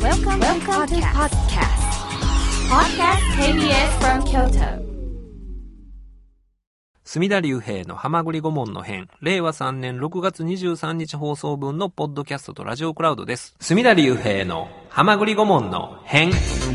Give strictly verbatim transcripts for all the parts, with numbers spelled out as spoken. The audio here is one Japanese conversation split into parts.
Welcome, Welcome to podcast. Podcast ケービーエス from Kyoto. 隅田隆平のはまぐり顧問の編、れいわさんねんろくがつにじゅうさんにち放送分のポッドキャストとラジオクラウドです。隅田隆平のはまぐり顧問の編。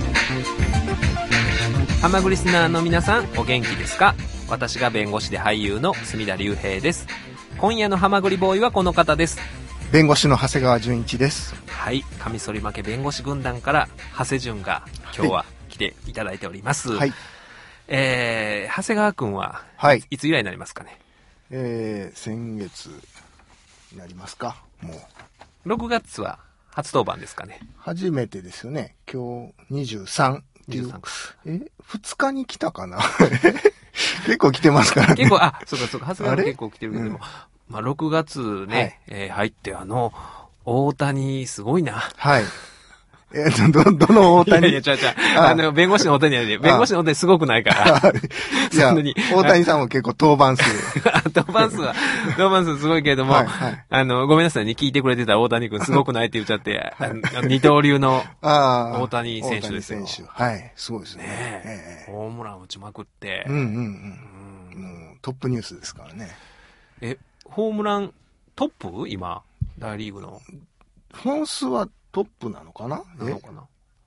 はまぐりスナーの皆さん、お元気ですか？私が弁護士で俳優の隅田隆平です。今夜のはまぐりボーイはこの方です。 弁護士の長谷川純一です。 はい、カミソリ負け弁護士軍団から長谷純が今日は来ていただいております。はい。えー、長谷川くんは、はい、いつ以来になりますかね？ えー、先月になりますか。もうろくがつは初登板ですかね？ 初めてですよね。今日にじゅうさんっていう。にじゅうさんえふつかに来たかな結構来てますからね。 結構、あ、そうかそうか、長谷川は結構来てるけども、うん、まあろくがつね、はい、えー、入ってあの大谷すごいな。 はい。えー、ど、どの大谷？ いやいや、違う違う。あの、弁護士の大谷やで、弁護士の大谷すごくないから。 いや、大谷さんも結構登板数。 登板数は、登板数すごいけれども、はいはい、あの、ごめんなさいね、聞いてくれてた大谷くんすごくないって言っちゃって、はい、二刀流の大谷選手ですよ。 大谷選手。はい、すごいですね。 ねえー、ホームラン打ちまくって。 うんうんうん。うん、もうトップニュースですからね。 え、ホームラントップ？今、大リーグの。 本数はトップなのかな？ なのかな？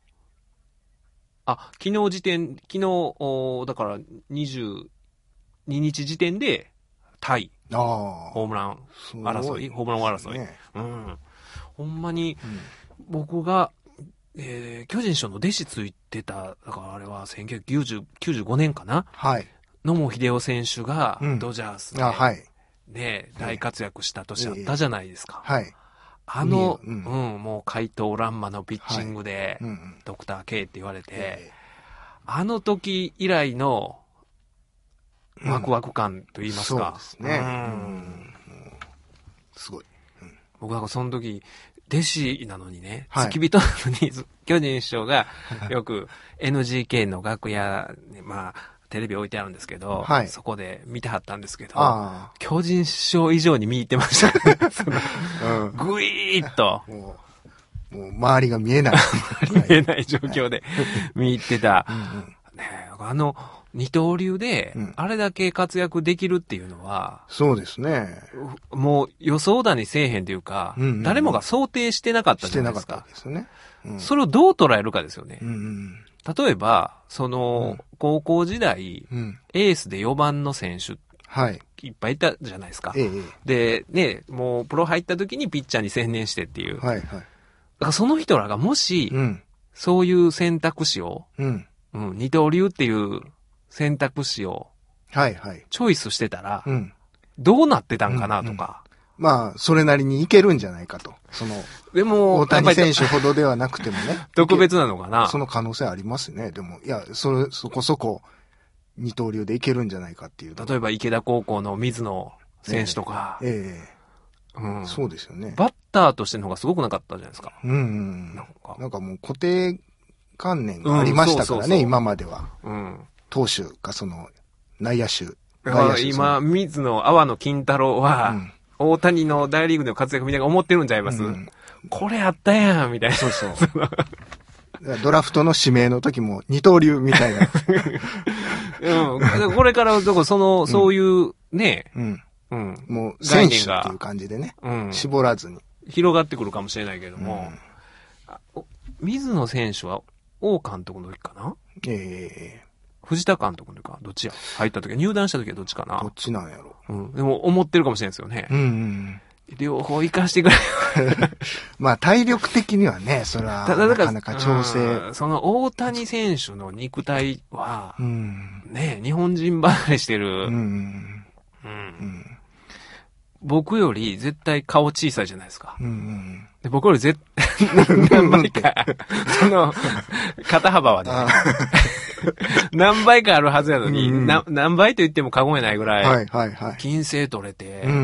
あ、昨日時点、昨日、だからにじゅうににち時点で、タイ。ああ。ホームラン争い、ね、ホームラン争い。うん。ほんまに、うん、僕が、えー、巨人師匠の弟子ついてた、だからあれはせんきゅうひゃくきゅうじゅうごねんかな？はい。野茂英雄選手が、ドジャースで、うん、あ、はい。ね、大活躍した年あったじゃないですか。えー、はい。あの、うん、うん、もう怪盗乱魔のピッチングで、はい、うん、ドクター K って言われて、えー、あの時以来のワクワク感と言いますか。 うん、そうですね。うん、すごい。 うん、僕なんかその時、弟子なのにね、はい、付き人なのに、巨人師匠がよく エヌジーケー の楽屋に、まあ、テレビ置いてあるんですけど、はい、そこで見てはったんですけど、巨人師匠以上に見入ってました、ね。そのうん、ぐいーっと。 もう、もう周りが見えない。 見えない状況で見入ってた。うんうんね、あの、二刀流で、あれだけ活躍できるっていうのは、 うん、そうですね。 もう予想だにせえへんというか、うんうんうん、誰もが想定してなかったじゃないですか。 してなかったですね。 うん、それをどう捉えるかですよね。うんうん、例えば、その、うん、高校時代、うん、エースでよばんの選手、はい。いっぱいいたじゃないですか。ええ、で、ね、もうプロ入った時にピッチャーに専念してっていう。はいはい。だからその人らがもし、うん、そういう選択肢を、うんうん、二刀流っていう選択肢を、はいはい。チョイスしてたら、うん、どうなってたんかなとか。 うんうん、まあ、それなりにいけるんじゃないかと。その、でも、大谷選手ほどではなくてもね。 特別なのかな。 その可能性ありますね。でも、いや、それ、そこそこ、二刀流でいけるんじゃないかっていう。 例えば、池田高校の水野選手とか。ええええうん。そうですよね。 バッターとしての方がすごくなかったじゃないですか。うん、うん。 なんか、なんかもう固定観念がありましたからね、うん、そうそうそう今までは。うん。投手か、その、内野手。 外野手今、水野、阿波野金太郎は、うん大谷の大リーグでの活躍みたいな思ってるんちゃいます、うん、これあったやんみたいな。そうそう。 ドラフトの指名の時も二刀流みたいな。 うん。これからどこその、そういうね、うん。 うん。もう選手っていう感じでね。うん。絞らずに。 広がってくるかもしれないけども、うん、水野選手は王監督の時かな？ええー。藤田監督の時かどっちや入った時入団した時はどっちかなどっちなんやろうん。でも思ってるかもしれないですよね。うん、うん。両方生かしてくれ。 まあ体力的にはね、それはなかなか調整。 その大谷選手の肉体は、うん、ね、日本人離れしてる。うん、うんうん、僕より絶対顔小さいじゃないですか。うんうんで僕より絶対、何倍か、その、肩幅はね、何倍かあるはずやのに、うんうん、な何倍と言っても過言やないぐらい、はいはいはい、金星取れて、うんうんうん、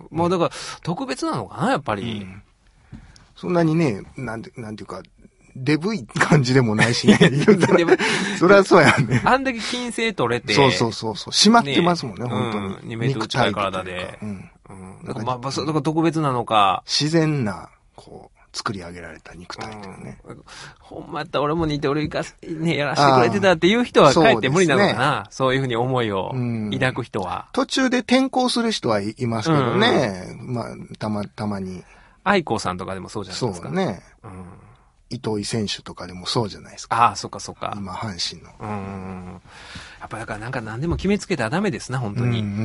もうだから特別なのかな、やっぱり。うん、 そんなにね、なんて、なんていうか、デブい感じでもないしね。そりゃそうやね。 あんだけ金星取れて。 そうそうそうそう。締まってますもんね、ね本当に。 うん、にメートル近い体で。うん。うん、だからまあ、だから特別なのか。 自然な、こう、 作り上げられた肉体というね。 うん、ほんまやったら俺も似て俺がね、やらせてくれてたっていう人はかえって無理なのかな。そう、ね、そういうふうに思いを抱く人は。 途中で転校する人はいますけどね。うん、まあ、たま、たまに。 愛子さんとかでもそうじゃないですか。 そうね。うん、糸井選手とかでもそうじゃないですか。 ああ、そっかそっか。 今、阪神の。 うん。やっぱだからなんか何でも決めつけたらダメですな、本当に。うんうんうん、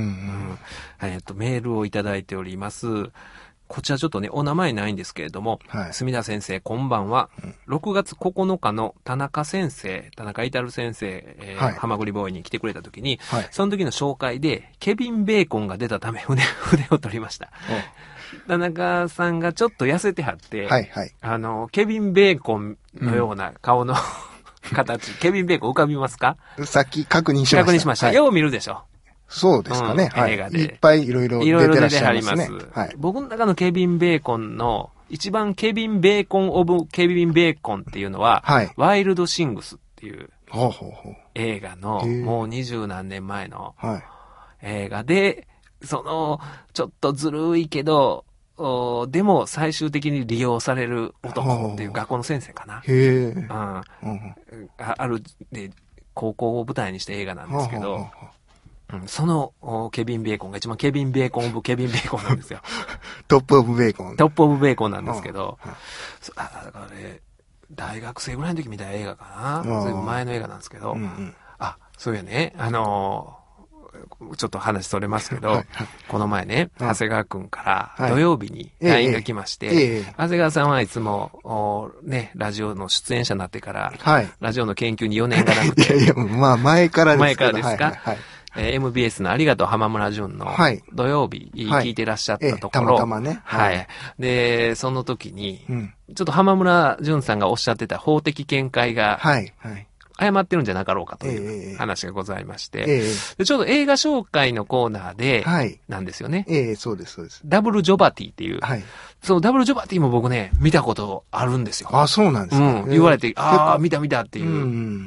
えっと、メールをいただいております。こちらちょっとね、お名前ないんですけれども、はい、墨田先生、こんばんは。うん、ろくがつここのかの田中先生、田中至先生、えーはい、ハマグリボーイに来てくれた時に、はい、その時の紹介で、ケビン・ベーコンが出たため筆、筆を取りました。田中さんがちょっと痩せてはって、はいはい、あの、ケビン・ベーコンのような顔の、うん、形、ケビン・ベーコン浮かびますか？ さっき確認しました。 確認しました。はい、よう見るでしょ。 そうですかね。 うん、はい。映画で。 いっぱいいろいろ出てらっしゃいますね。いろいろ出てはります。はい。 僕の中のケビン・ベーコンの、一番ケビン・ベーコン・オブ・ケビン・ベーコンっていうのは、はい。ワイルド・シングスっていう、ほうほうほう映画の、もう二十何年前の、はい。映画で、その、ちょっとずるいけど、でも最終的に利用される男っていう学校の先生かな。へえ。うん。あ, あるで、高校を舞台にした映画なんですけど、ほうほうほううん、そのケビン・ベーコンが一番ケビン・ベーコンオブ・ケビン・ベーコンなんですよ。 トップオブ・ベーコン。 トップオブ・ベーコンなんですけど、うんうん、あだからね、大学生ぐらいの時見た映画かな。ずいぶん前の映画なんですけど、うんうん、あ、そういうね、あのー、ちょっと話それますけど、はいはい、この前ね、長谷川くんから土曜日に ライン が来まして、はいえええ、長谷川さんはいつも、ね、ラジオの出演者になってから、はい、ラジオの研究によねんがなくて。 いやいや、まあ前からですけど。 前からですか、はいはいはいえー、エムビーエス のありがとう浜村淳の土曜日聞いてらっしゃったところ、はいええ、たまたまね、はい。はい。で、その時に、うん、ちょっと浜村淳さんがおっしゃってた法的見解が、はいはい誤ってるんじゃなかろうかという話がございまして、ええでちょうど映画紹介のコーナーで、なんですよね。 ええ、そうです、そうです。 ダブルジョバティっていう、はい、そのダブルジョバティも僕ね、見たことあるんですよ。 あ、そうなんですか。 うん、言われて、ああ、見た見たっていう、うん、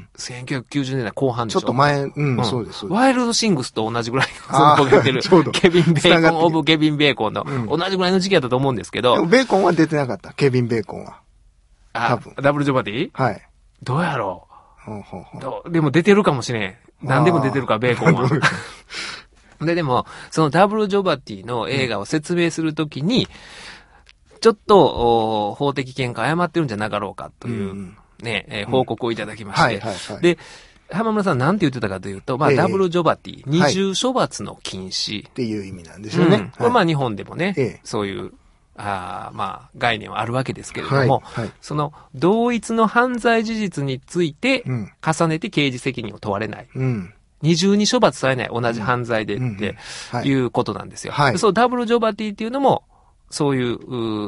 せんきゅうひゃくきゅうじゅうねんだいこう半でしょ。 ちょっと前、うん、うん、そうです、そうです。 ワイルドシングスと同じぐらいの、その僕が言ってる、ケビン・ベーコン、オブ・ケビン・ベーコンの、うん、同じぐらいの時期だったと思うんですけど。 でもベーコンは出てなかった、ケビン・ベーコンは。 あ、多分。ダブルジョバティ？はい。どうやろうほうほうほうでも出てるかもしれん。何でも出てるか、ベーコンは。で、でも、そのダブルジョバティの映画を説明するときに、うん、ちょっと、法的見解誤ってるんじゃなかろうかという、うん、ね、えー、報告をいただきまして。はいはいはい、で、浜村さん何て言ってたかというと、まあ、えー、ダブルジョバティ、二重処罰の禁止、はい。 っていう意味なんですよね。うん、 これまあ日本でもね、えー、そういう、あまあ、概念はあるわけですけれども、はいはい、その、同一の犯罪事実について、重ねて刑事責任を問われない。うん、二重に処罰されない、同じ犯罪でっていうことなんですよ。はい、そう、ダブルジョバティっていうのも、そういう、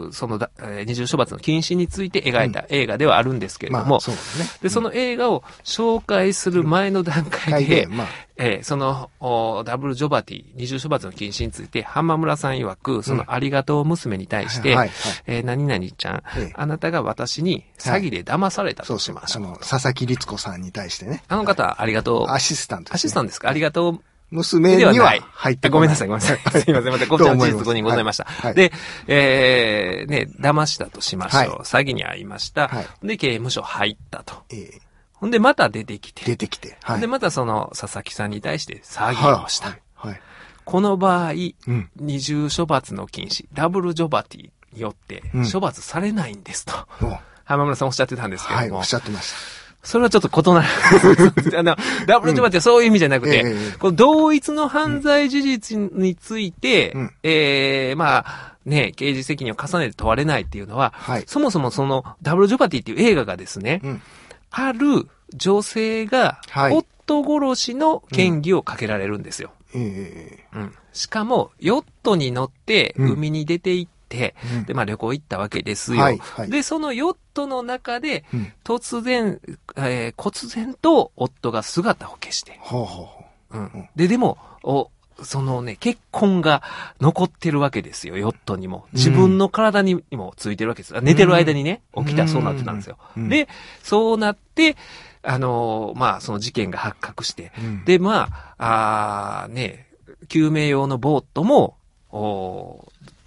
うそのだ、えー、二重処罰の禁止について描いた映画ではあるんですけれども、うんまあそうですねうん、で、その映画を紹介する前の段階で、うんまあえー、そのダブルジョバティ、二重処罰の禁止について、浜村さん曰く、そのありがとう娘に対して、うんはいはいえー、何々ちゃん、ええ、あなたが私に詐欺で騙されたとしました。 はい、そうそう、その、佐々木律子さんに対してね。 あの方、はい、ありがとう。 アシスタントです、ね。 アシスタントですか、ありがとう。 娘には入ってこない。 ごめんなさい、ごめんなさい。すいません、またこっちの事実誤認ございました。はい、で、えー、ね、騙したとしましょう。はい、詐欺に遭いました。はい、で、刑務所入ったと。えー、ほんで、また出てきて。 出てきて。 はい、で、またその、佐々木さんに対して詐欺をした。はいはい、この場合、うん、二重処罰の禁止、ダブルジョバティによって、処罰されないんですと。うん、浜村さんおっしゃってたんですけども。はい、 おっしゃってました。 それはちょっと異なる。あの、ダブルジョバティはそういう意味じゃなくて、うんえー、この同一の犯罪事実について、うん、えー、まあ、ね、刑事責任を重ねて問われないっていうのは、はい、そもそもそのダブルジョバティっていう映画がですね、うん、ある女性が、夫殺しの嫌疑をかけられるんですよ。うんえーうん、しかも、ヨットに乗って海に出て行って、うん、で、まあ旅行行ったわけですよ。はいはい、で、そのヨットの中で、突然、えー、忽然と夫が姿を消して。ほうほうほううん、で、でも、お、そのね、血痕が残ってるわけですよ、ヨットにも。自分の体にもついてるわけです。寝てる間にね、起きたらそうなってたんですよ。で、そうなって、あのー、まあ、その事件が発覚して、うん、で、まあ、あね、救命用のボートも、お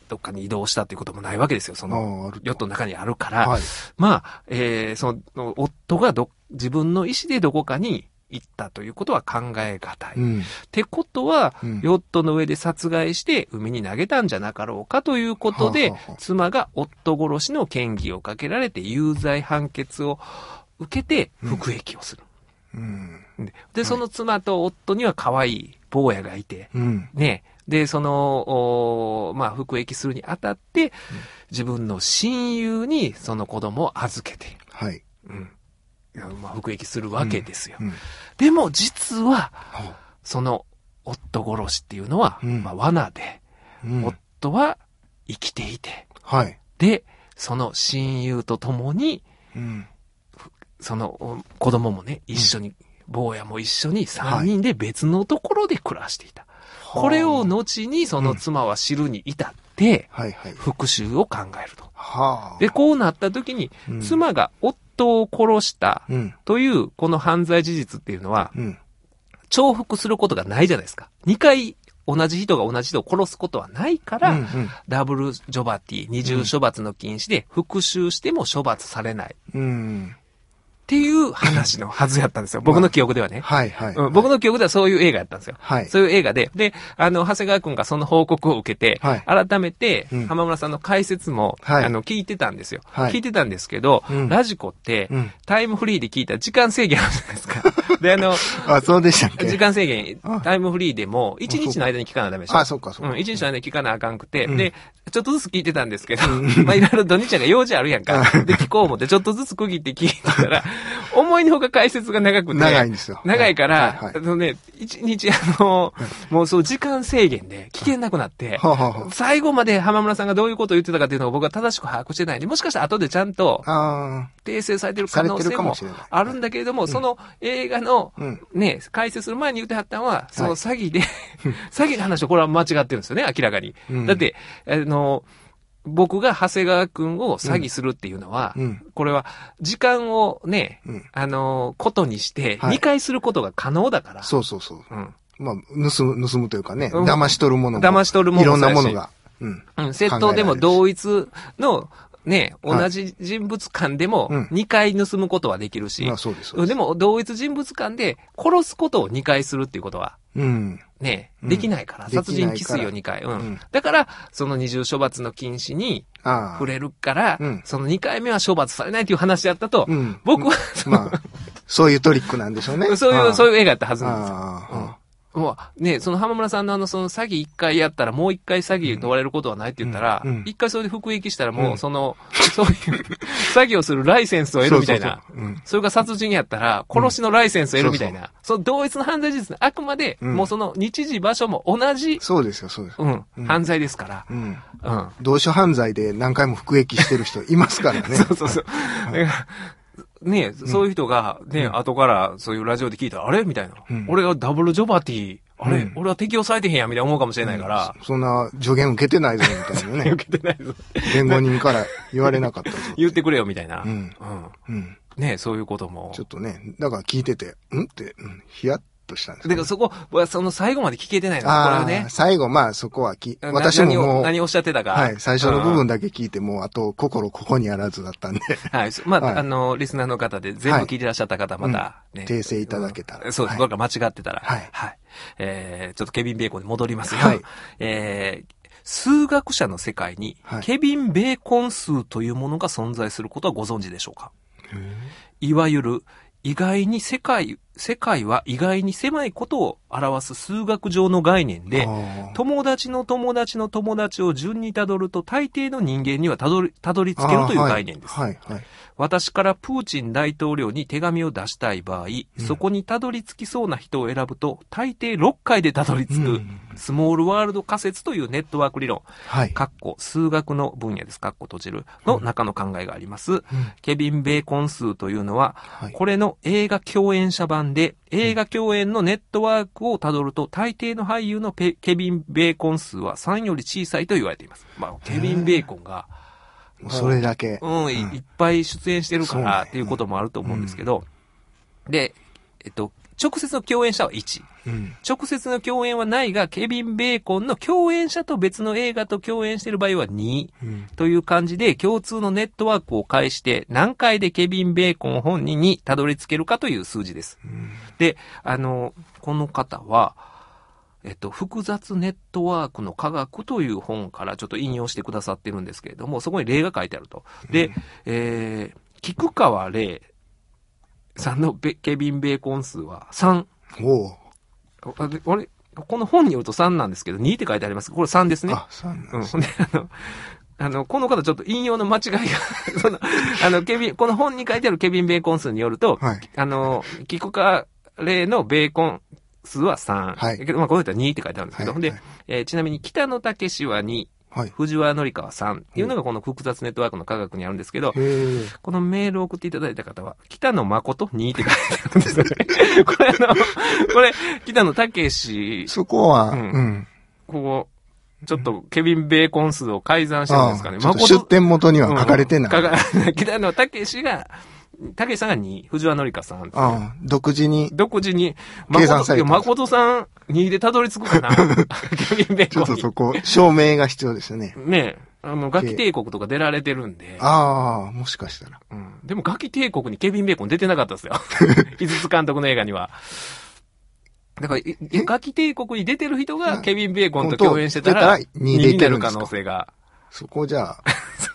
どっかに移動したということもないわけですよ。その、ヨットの中にあるから。はい、まあ、えー、その、夫がど、自分の意思でどこかに行ったということは考えがたい。うん、ってことは、うん、ヨットの上で殺害して海に投げたんじゃなかろうかということで、はあはあ、妻が夫殺しの嫌疑をかけられて有罪判決を受けて服役をする。うんうん、で, で、その妻と夫には可愛い坊やがいて、うん、ね。で、その、まあ、服役するにあたって、うん、自分の親友にその子供を預けて、はい。うん。まあ、服役するわけですよ。うんうん、でも、実は、その夫殺しっていうのは、うん、まあ、罠で、うん、夫は生きていて、はい。で、その親友と共に、うん、その子供もね、一緒に、うん、坊やも一緒にさんにんで別のところで暮らしていた。はい、これを後にその妻は知るに至って、うん、復讐を考えると。はあ、で、こうなった時に、うん、妻が夫を殺したというこの犯罪事実っていうのは、うん、重複することがないじゃないですか。にかい同じ人が同じ人を殺すことはないから、うんうん、ダブルジョバティ、二重処罰の禁止で復讐しても処罰されない。うんっていう話のはずやったんですよ。僕の記憶ではね。まあ、はいはい、うん。僕の記憶ではそういう映画やったんですよ。はい。そういう映画で。で、あの、長谷川くんがその報告を受けて、はい、改めて、浜村さんの解説も、うん、あの、聞いてたんですよ。はい。聞いてたんですけど、うん、ラジコって、うん、タイムフリーで聞いたら時間制限あるじゃないですか。で、あの、 あ、そうでしたっけ？ 時間制限、タイムフリーでも、いちにちの間に聞かなダメでしょ。 あ、そうか、そうか。 うん、いちにちの間に聞かなあかんくて、うん、で、ちょっとずつ聞いてたんですけど、うん、まあ、いろいろ土日が用事あるやんか。で、聞こう思って、ちょっとずつ区切って聞いてたら、思いのほか解説が長くて。 長いんですよ。 長いから、はいはい、あのね、一日あの、もうそう時間制限で聞けなくなって、ははは最後まで浜村さんがどういうことを言ってたかっていうのを僕は正しく把握してないんで、もしかしたら後でちゃんと訂正されてる可能性もあるんだけれども、その映画のね、解説する前に言ってはったのは、その詐欺で、詐欺の話はこれは間違ってるんですよね、明らかに。だって、あの、僕が長谷川くんを詐欺するっていうのは、うん、これは時間をね、うん、あの、ことにしてにかいすることが可能だから。はい、 そうそうそう。うん、まあ、盗む、盗むというかね、うん、騙し取るものも。 騙し取るものも。 いろんなものが。 うん。うん、窃盗でも同一の、ね、同じ人物間でもにかい盗むことはできるし、 うんまあ、そうですそうです。 でも同一人物間で殺すことをにかいするっていうことは、うん、ね、できないから、うん、殺人未遂をにかい、うんうん。だから、その二重処罰の禁止に触れるから、うん、そのにかいめは処罰されないという話だったと、うん、僕は、 まあ、そういうトリックなんでしょうね。 そういう、そういう映画やったはずなんですよ。もう、ね、その浜村さんのあの、その詐欺一回やったらもう一回詐欺問われることはないって言ったら、一、うんうん、回それで服役したらもう、その、うん、そういう詐欺をするライセンスを得るみたいな。そうそうそう、うん、それが殺人やったら、殺しのライセンスを得るみたいな。うん、そうそうその同一の犯罪事実、あくまで、もうその日時場所も同じ。 そうですよ、そうです。 うん。うん、犯罪ですから。うん。 うん。同種犯罪で何回も服役してる人いますからね。 そうそうそう。ね、うん、そういう人が、ね、うん、後からそういうラジオで聞いたら、あれみたいな、うん。俺がダブルジョバティ、あれ、うん、俺は適用されてへんや、みたいな思うかもしれないから。 うん、そんな助言受けてないぞ、みたいなね。 受けてないぞ。 弁護人から言われなかったぞ。 言ってくれよ、みたいな。うん。うん。うん、ね、そういうことも。 ちょっとね、だから聞いてて、んって、うん、ヒヤッとしたんです、 ね。だからそこ、その最後まで聞けてないの、これはね。 最後、まあそこはき、私ももう何を、何をおっしゃってたか。 はい、最初の部分だけ聞いて、もうあと、心ここにあらずだったんで。 はい。まあ、はい、あの、リスナーの方で全部聞いてらっしゃった方、また、 ね、うん、訂正いただけたら。 うん、そうです。これが間違ってたら。はい。はい。えー、ちょっとケビン・ベーコンに戻りますよ。はい。えー、数学者の世界に、ケビン・ベーコン数というものが存在することはご存知でしょうか？いわゆる、意外に世界、世界は意外に狭いことを表す数学上の概念で、友達の友達の友達を順にたどると大抵の人間にはたどり、たどり着けるという概念です。はいはいはい、私からプーチン大統領に手紙を出したい場合、うん、そこにたどり着きそうな人を選ぶと、大抵ろっかいでたどり着く、スモールワールド仮説というネットワーク理論、はい、かっこ数学の分野です、かっこ閉じる、の中の考えがあります。うん、ケビン・ベーコン数というのは、はい、これの映画共演者版で、映画共演のネットワークをたどると、大抵の俳優のペケビン・ベーコン数はさんより小さいと言われています。まあ、ケビン・ベーコンが、 それだけ。 うん、いっぱい出演してるからっていうこともあると思うんですけど、うん、で、えっと、 直接の共演者はいち、うん、直接の共演はないが、ケビン・ベーコンの共演者と別の映画と共演している場合はに、うん、という感じで、共通のネットワークを介して、何回でケビン・ベーコン本人にたどり着けるかという数字です。うん、で、あの、この方は、えっと、複雑ネットワークの科学という本からちょっと引用してくださってるんですけれども、そこに例が書いてあると。で、うん、えー、菊川玲さんのケビン・ベーコン数はさん。 おう。 あれ、あれこの本によるとさんなんですけど、にって書いてあります。これさんですね。 あ、さんなんですね。 うん。で、あの、あの、この方ちょっと引用の間違いが、その、あの、ケビン、この本に書いてあるケビン・ベーコン数によると、はい、あの、菊川玲のベーコン数はさん。はい。けど、まあ、この人はにって書いてあるんですけど、はい、で、はい、えー、ちなみに北野武はに。はい、藤原紀香はさんっていうのがこの複雑ネットワークの科学にあるんですけど、このメールを送っていただいた方は、北野誠にって書いてあるんですよね。これあの、これ、北野武そこは、うん。 うん、ここ、ちょっとケビン・ベーコン数を改ざんしてるんですかね。 誠出典元には書かれてない。 うん、北野武が、たけしさんがに、藤原紀香さん。 ああ、独自に。 独自に。 計算されてます。誠さんにでたどり着くかなケビン・ベーコン。 ちょっとそこ、証明が必要ですよね。 ねえ。あの、ガキ帝国とか出られてるんで。 ああ、もしかしたら。 うん。でもガキ帝国にケビン・ベーコン出てなかったですよ。井筒監督の映画には。だから、ガキ帝国に出てる人がケビン・ベーコンと共演してたら、にになる可能性が。 そこじゃあ。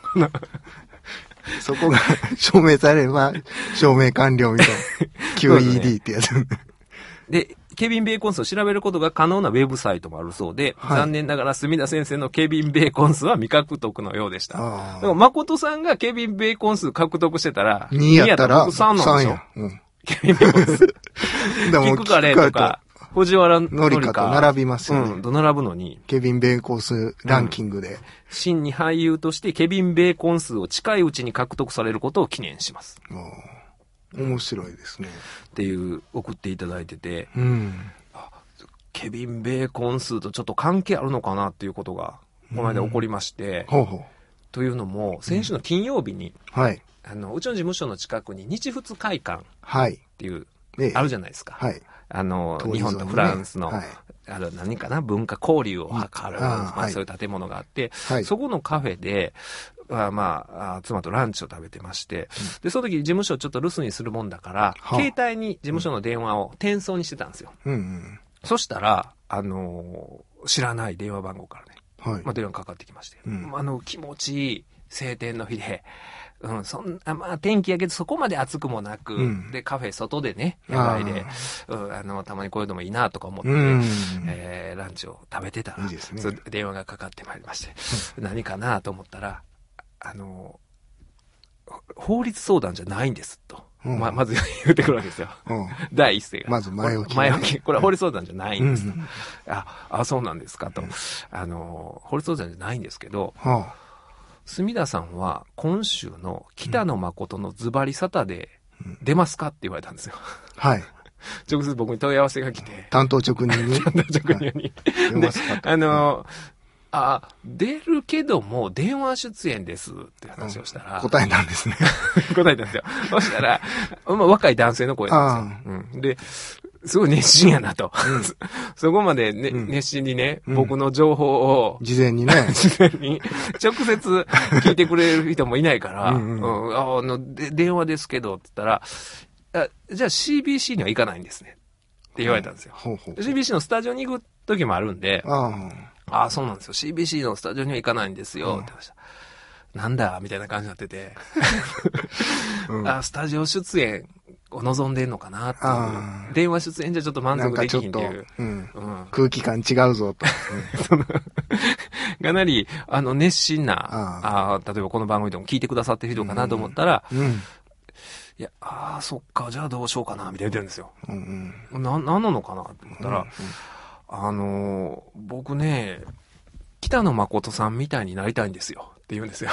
そこが証明されれば、証明完了みたいな。キューイーディー ってやつ。 で、ケビン・ベーコン数を調べることが可能なウェブサイトもあるそうで、はい、残念ながら墨田先生のケビン・ベーコン数は未獲得のようでした。でも、誠さんがケビン・ベーコン数獲得してたら、 にやったら、 さんなんでしょ、うん、ケビン・ベーコン数。聞くかれとか、藤原紀香と並びますよね。 うん、と並ぶのに。 ケビン・ベーコン数ランキングで。うん、 真に俳優としてケビン・ベーコン数を近いうちに獲得されることを記念します。 面白いですね。 っていう送っていただいてて、 うん、 ケビン・ベーコン数とちょっと関係あるのかなっていうことがこの間起こりまして、 うん、ほうほうというのも先週の金曜日に、 うん、はい、 あのうちの事務所の近くに日仏会館っていう、はい、あるじゃないですか。 はい、 あの、ね、日本とフランスの、はい、あの何かな文化交流を図る、うん、まあ、そういう建物があって、はい、そこのカフェで、あまあ、妻とランチを食べてまして、うん、で、その時事務所をちょっと留守にするもんだから、はあ、携帯に事務所の電話を転送にしてたんですよ。 うんうん、 そしたら、あのー、知らない電話番号からね、はい、まあ、電話かかってきまして、うん、あの、気持ちいい晴天の日で、うん、そんな、まあ、天気やけどそこまで暑くもなく、うん、で、カフェ外でね、野外で、うん、あの、たまにこういうのもいいなとか思って、うん、えー、ランチを食べてたら、 いいですね、 そ電話がかかってまいりまして、うん、何かなと思ったら、あの、法律相談じゃないんですと。うん、ま、まず言ってくるわけですよ。うん、第一声が。 まず前置き、ね。 前置き。これは法律相談じゃないんですと。うん、あ、あ、そうなんですかと。うん、あの、法律相談じゃないんですけど、はあ、墨田さんは今週の北野誠のズバリサタデー出ますかって言われたんですよ。 はい。 直接僕に問い合わせが来て。 担当直入に。 担当直入に。出ますかあの、あ、出るけども電話出演ですって話をしたら。 うん、答えたんですね。 答えたんですよ。そしたら、まあ、若い男性の声なんですよ。うん、で、すごい熱心やなと。うん、そこまで、ね、うん、熱心にね、うん、僕の情報を。 事前にね。 事前に。直接聞いてくれる人もいないから、うんうん、うん、ああので、電話ですけど、って言ったら、あ、じゃあ シービーシー には行かないんですね。って言われたんですよ。ほうほうほう シービーシー のスタジオに行く時もあるんで、あああ、そうなんですよ。シービーシー のスタジオには行かないんですよ。って言いました。なんだみたいな感じになってて。うん、あ、スタジオ出演を望んでんのかなっていう。電話出演じゃちょっと満足できひんっていう。 うんうん、空気感違うぞと。 そのかなり、あの、熱心な、ああ、例えばこの番組でも聞いてくださってる人かなと思ったら、うんうん、いや、ああ、そっか、じゃあどうしようかな、みたいな言ってるんですよ。うんうん、な、なんなのかなと思ったら、うんうん、あのー、僕ね、北野誠さんみたいになりたいんですよって言うんですよ。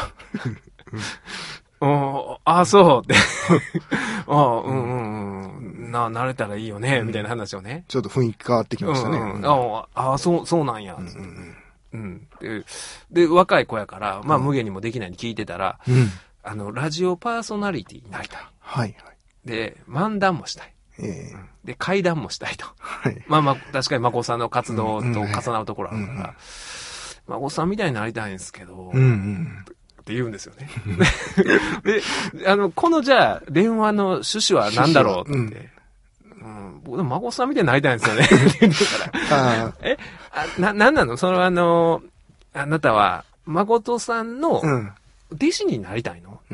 おああ、そうって。ああ、うんうんうん。な、慣れたらいいよね、みたいな話をね。 ちょっと雰囲気変わってきましたね。うんうん、 ああ、そう、そうなんや。うんうんうん、で, で、若い子やから、まあ、無限にもできないに聞いてたら、うん、あの、ラジオパーソナリティになりたい。 はいはい。 で、漫談もしたい。 ええ、 で、会談もしたいと。はい、まあまあ、確かに孫さんの活動と重なるところあるから、うんうんはい、孫さんみたいになりたいんですけど、うんうん、って言うんですよね。で、あの、このじゃあ、電話の趣旨は何だろうって。うん、僕でも孫さんみたいになりたいんですよね。って言うから。えあな、なんなのそれはあの、あなたは、誠さんの弟子になりたいの、うん、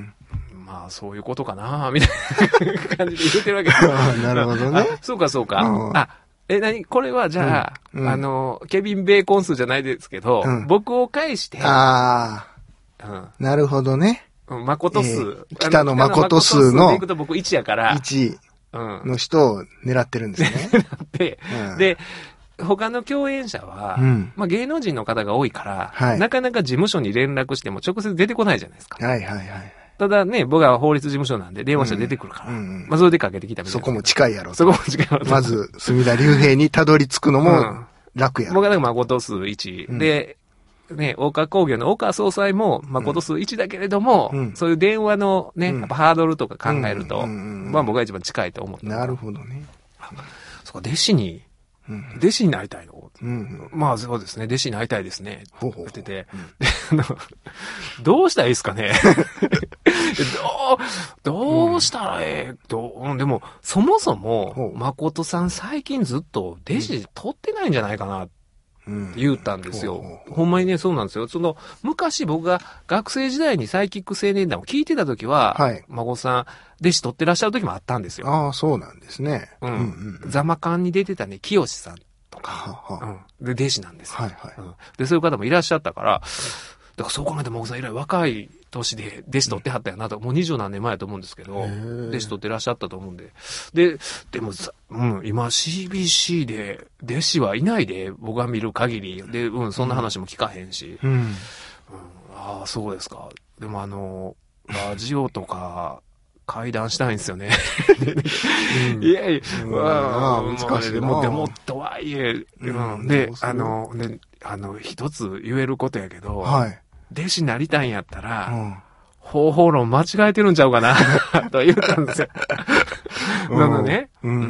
まあ、そういうことかなみたいな感じで言ってるわけです。 なるほどね。 そうか、そうか。うん、あ、え、なにこれはじゃあ、うんうん、あの、ケビン・ベーコン数じゃないですけど、うん、僕を介して、 ああ、うん、なるほどね。 うん、誠数。えー、北の誠数の。 でいくと僕いちやから。 いちの人を狙ってるんですね。 狙って、うん、で、他の共演者は、うん、まあ芸能人の方が多いから、はい、なかなか事務所に連絡しても直接出てこないじゃないですか。 はいはいはい。 ただね、僕は法律事務所なんで電話したら出てくるから、うんうんうん、まあそれでかけてきたみたいな。 そこも近いやろ。 そこも近いやろ。 まず、隅田竜平にたどり着くのも楽やろ。 うん、僕はだから誠数いち、うん、で、ね、大川工業の大川総裁も、誠数いちだけれども、うん、そういう電話のね、やっぱハードルとか考えると、うんうんうん、まあ僕が一番近いと思って。 なるほどね。 そこ、弟子に、うん、弟子になりたいの、うん、まあそうですね、弟子になりたいですね。ほうほうほう言ってて、うん、どうしたらいいですかねどう、どうしたらええ、うん、どう、でも、そもそも、誠さん最近ずっと弟子取ってないんじゃないかなって言ったんですよ。うん、ほんまにね、そうなんですよ。その、昔僕が学生時代にサイキック青年団を聞いてた時は、はい、誠さん、弟子取ってらっしゃる時もあったんですよ。 ああ、そうなんですね。 うん。ザマカンに出てたね、清さんとか、ははうん。で、弟子なんですよ。はいはい、うん。で、そういう方もいらっしゃったから、だからそう考えて誠さん以来若い年で弟子取ってはったやなと、うん、もう二十何年前だと思うんですけど、弟子取ってらっしゃったと思うんで。で、でもさ、うん、今 シービーシー で弟子はいないで、僕が見る限り。で、うん、そんな話も聞かへんし。うん。うん、ああ、そうですか。でもあの、ラジオとか、会談したいんですよね。うん、いやいや、うん、あ難しいな。でも、でも、とはいえ、うん、で、あの、ね、あの、一つ言えることやけど、はい、弟子になりたいんやったら、うん、方法論間違えてるんちゃうかな、と言ったんですよ。なのね、うんうんうん。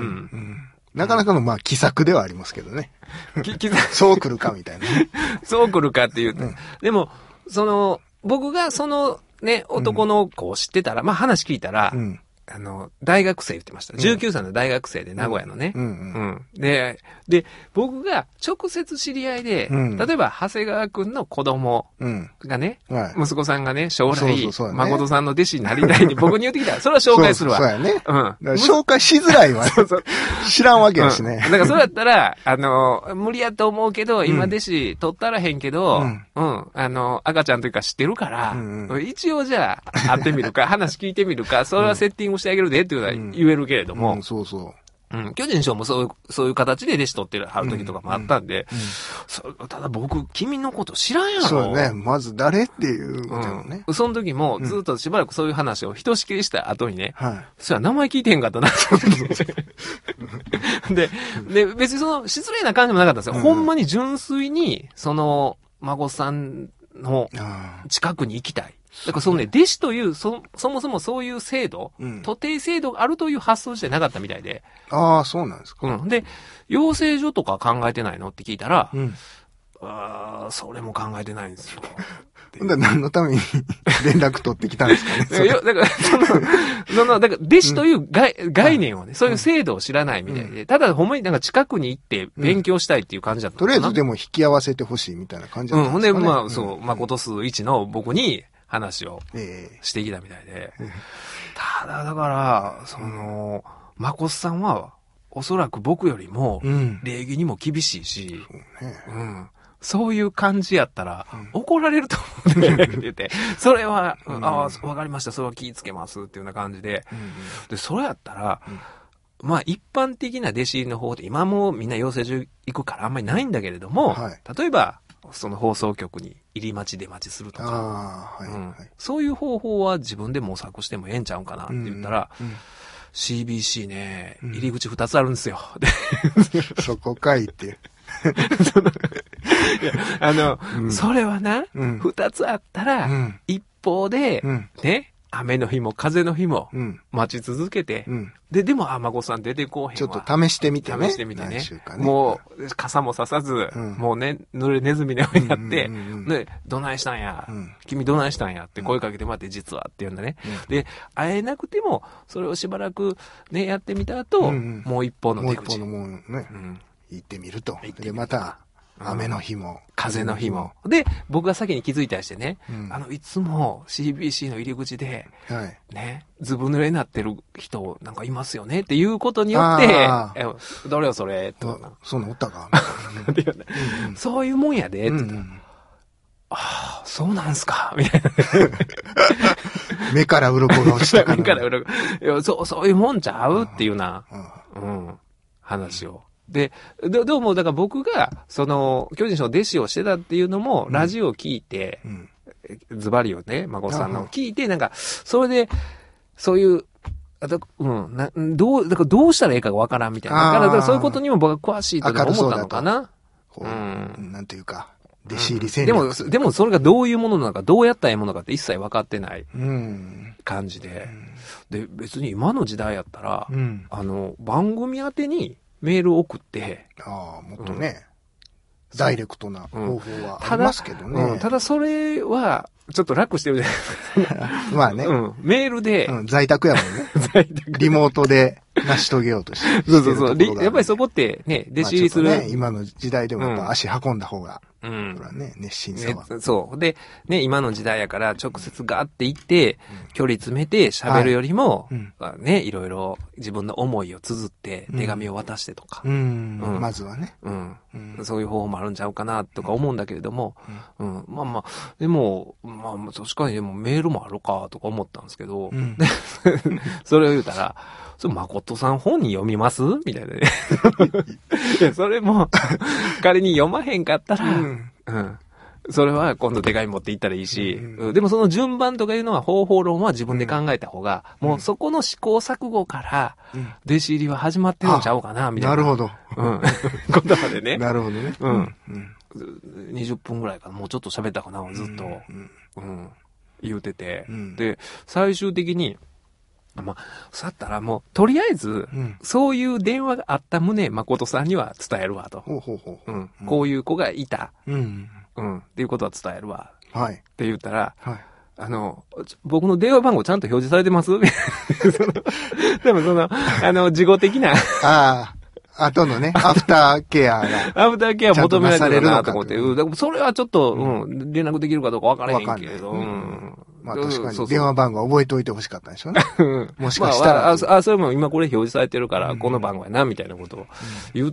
なかなかの、まあ、奇策ではありますけどね。そう来るかみたいな。 そう来るかっていう、うん。でも、その、僕がその、ね、男の子を知ってたら、うん、まあ話聞いたら、うん、あの、大学生言ってました。じゅうきゅうさいの大学生で名古屋のね。うんうんうん、で、で、僕が直接知り合いで、うん、例えば長谷川くんの子供がね、うんはい、息子さんがね、将来、そうそうそうね、誠さんの弟子になりたいって僕に言ってきたら、それは紹介するわ。 そうそうそうやね。うん。紹介しづらいわ。そうそう知らんわけやしね。 うん、だからそうやったら、あの、無理やと思うけど、今弟子取ったらへんけど、うん、うん、あの、赤ちゃんというか知ってるから、うんうん、一応じゃあ、会ってみるか、話聞いてみるか、それはセッティングしてあげるでっていうのは言えるけれども、うんうん、 そうそう。 うん。巨人賞もそういう、そういう形で弟子取ってる、はる時とかもあったんで、うんうんうん、ただ僕、君のこと知らんやろ。 そうね。まず誰っていうことよね、 うん。その時も、ずっとしばらくそういう話をひとしきりした後にね、うん、そりゃ名前聞いてへんかったな、と思って。で、で、別にその、失礼な感じもなかったんですよ。うん、ほんまに純粋に、その、孫さんの近くに行きたい。だからそのね、弟子という、そ、そもそもそういう制度、うん、徒弟制度があるという発想自体なかったみたいで。 ああ、そうなんですか。 うん。で、養成所とか考えてないのって聞いたら、うん、ああ、それも考えてないんですよ。 ほんだら何のために連絡取ってきたんですかね。 いや、だから、その、その、だから、弟子という概、うん、概念をね、そういう制度を知らないみたいで、うん、ただ、ほんまになんか近くに行って勉強したいっていう感じだったのかな、 うん、とりあえずでも引き合わせてほしいみたいな感じだったんですかね。 うん。ほんで、まあ、そう、誠数いちの僕に、話をしてきたみたいで。えー、ただ、だから、その、まこさんは、おそらく僕よりも、礼儀にも厳しいし、うんねうん、そういう感じやったら、うん、怒られると思うんだよって言って、それは、うん、ああ、わかりました、それは気ぃつけますっていうような感じで、うん、で、それやったら、うん、まあ一般的な弟子の方で、今もみんな養成所行くからあんまりないんだけれども、はい、例えば、その放送局に入り待ち出待ちするとか、はいはいうん、そういう方法は自分で模索してもええんちゃうんかなって言ったら、うんうん、シービーシー ね、入り口二つあるんですよ。 うん、そこかいって。 いやあの、うん、それはな、二、うん、つあったら、うん、一方で、うん、ね、 雨の日も風の日も待ち続けて、うん、で、でも、あ、孫さん出てこうへんわ。 ちょっと試してみてね。 試してみてね。ねもう、傘もささず、うん、もうね、濡れネズミのようになって、うんうんうんうん、で、どないしたんや、うん、君どないしたんやって声かけてもらって、実はっていうんだね、うん。で、会えなくても、それをしばらくね、やってみた後、うんうん、もう一本の出口。 もう一本のもうね、うん、行ってみると。で、また、雨の日も、うん、 風の日も。で、僕が先に気づいたりしてね、うん、あの、いつも シービーシー の入り口で、はい、ね、ずぶ濡れになってる人なんかいますよねっていうことによって、え、どれよそれと。 そんなおったかうん、そういうもんやで、って言ったら、うんうん、ああ、そうなんすかみたいな。 目から鱗が落ちたから。 目から鱗。いや、そう、そういうもんちゃうっていうな、うん、話を。で、ど、どうも、だから僕が、その、巨人賞弟子をしてたっていうのも、うん、ラジオを聞いて、うん、ズバリをね、孫さんの聞いて、なんか、それで、そういう、あと、うん、な、どう、だからどうしたらいいかがわからんみたいな。だから、だからそういうことにも僕は詳しいと思ったのかな。 うん。なんていうか、弟子入り戦略、うん。でも、でもそれがどういうものなのか、どうやったらいいものかって一切分かってない感じで。うん、で、別に今の時代やったら、うん、あの、番組宛てに、メールを送って。 ああ、もっとね、うん、ダイレクトな方法はありますけどね。 うん、ただそれは、ちょっと楽してるじゃないですか。 まあね、 うん。メールで、 うん。在宅やもんね。在宅。リモートで成し遂げようとして。 そうそうそう。やっぱりそこってね、弟子入りする。まあ、 ね、今の時代でもやっぱ足運んだ方が。うん。それはね、熱心さは、 ね。そう。で、ね、今の時代やから直接ガーって行って、うん、距離詰めて喋るよりも、はい、うん、ね、いろいろ自分の思いを綴って手紙を渡してとか。 うん。うん、まずはね、 うん。うん。そういう方法もあるんちゃうかなとか思うんだけれども、うん。うん、まあまあ、でも、まあ確かにでもメールもあるかとか思ったんですけど、うん、それを言うたら、それ誠さん本人読みますみたいなね。いや、それも、仮に読まへんかったら、うん、うん。それは今度手紙持っていったらいいし、うん、でもその順番とかいうのは方法論は自分で考えた方が、うん、もうそこの試行錯誤から、弟子入りは始まってるんちゃうかな、みたいな。 なるほど。 うん。ことまでね。 なるほどね。 うん。うん、にじゅっぷんぐらいかな、もうちょっと喋ったかな、ずっと。うん。うん、言うてて、うん。で、最終的に、まあ、そうやったらもう、とりあえず、うん、そういう電話があった旨、誠さんには伝えるわと。 ほうほうほう。 うん。こういう子がいた。うん。うん。っていうことは伝えるわ。 はい。 って言ったら、はい。あの、僕の電話番号ちゃんと表示されてますでもその、あの、事後的な。 ああ。あとのね、アフターケアが。 アフターケア求められるなと思って、うん。それはちょっと、うん、連絡できるかどうかわからへんけれど。うん。 まあ確かに電話番号覚えておいてほしかったんでしょうね。もしかしたら。 まあ、あ、あ、それも今これ表示されてるから、この番号やな、みたいなことを言って、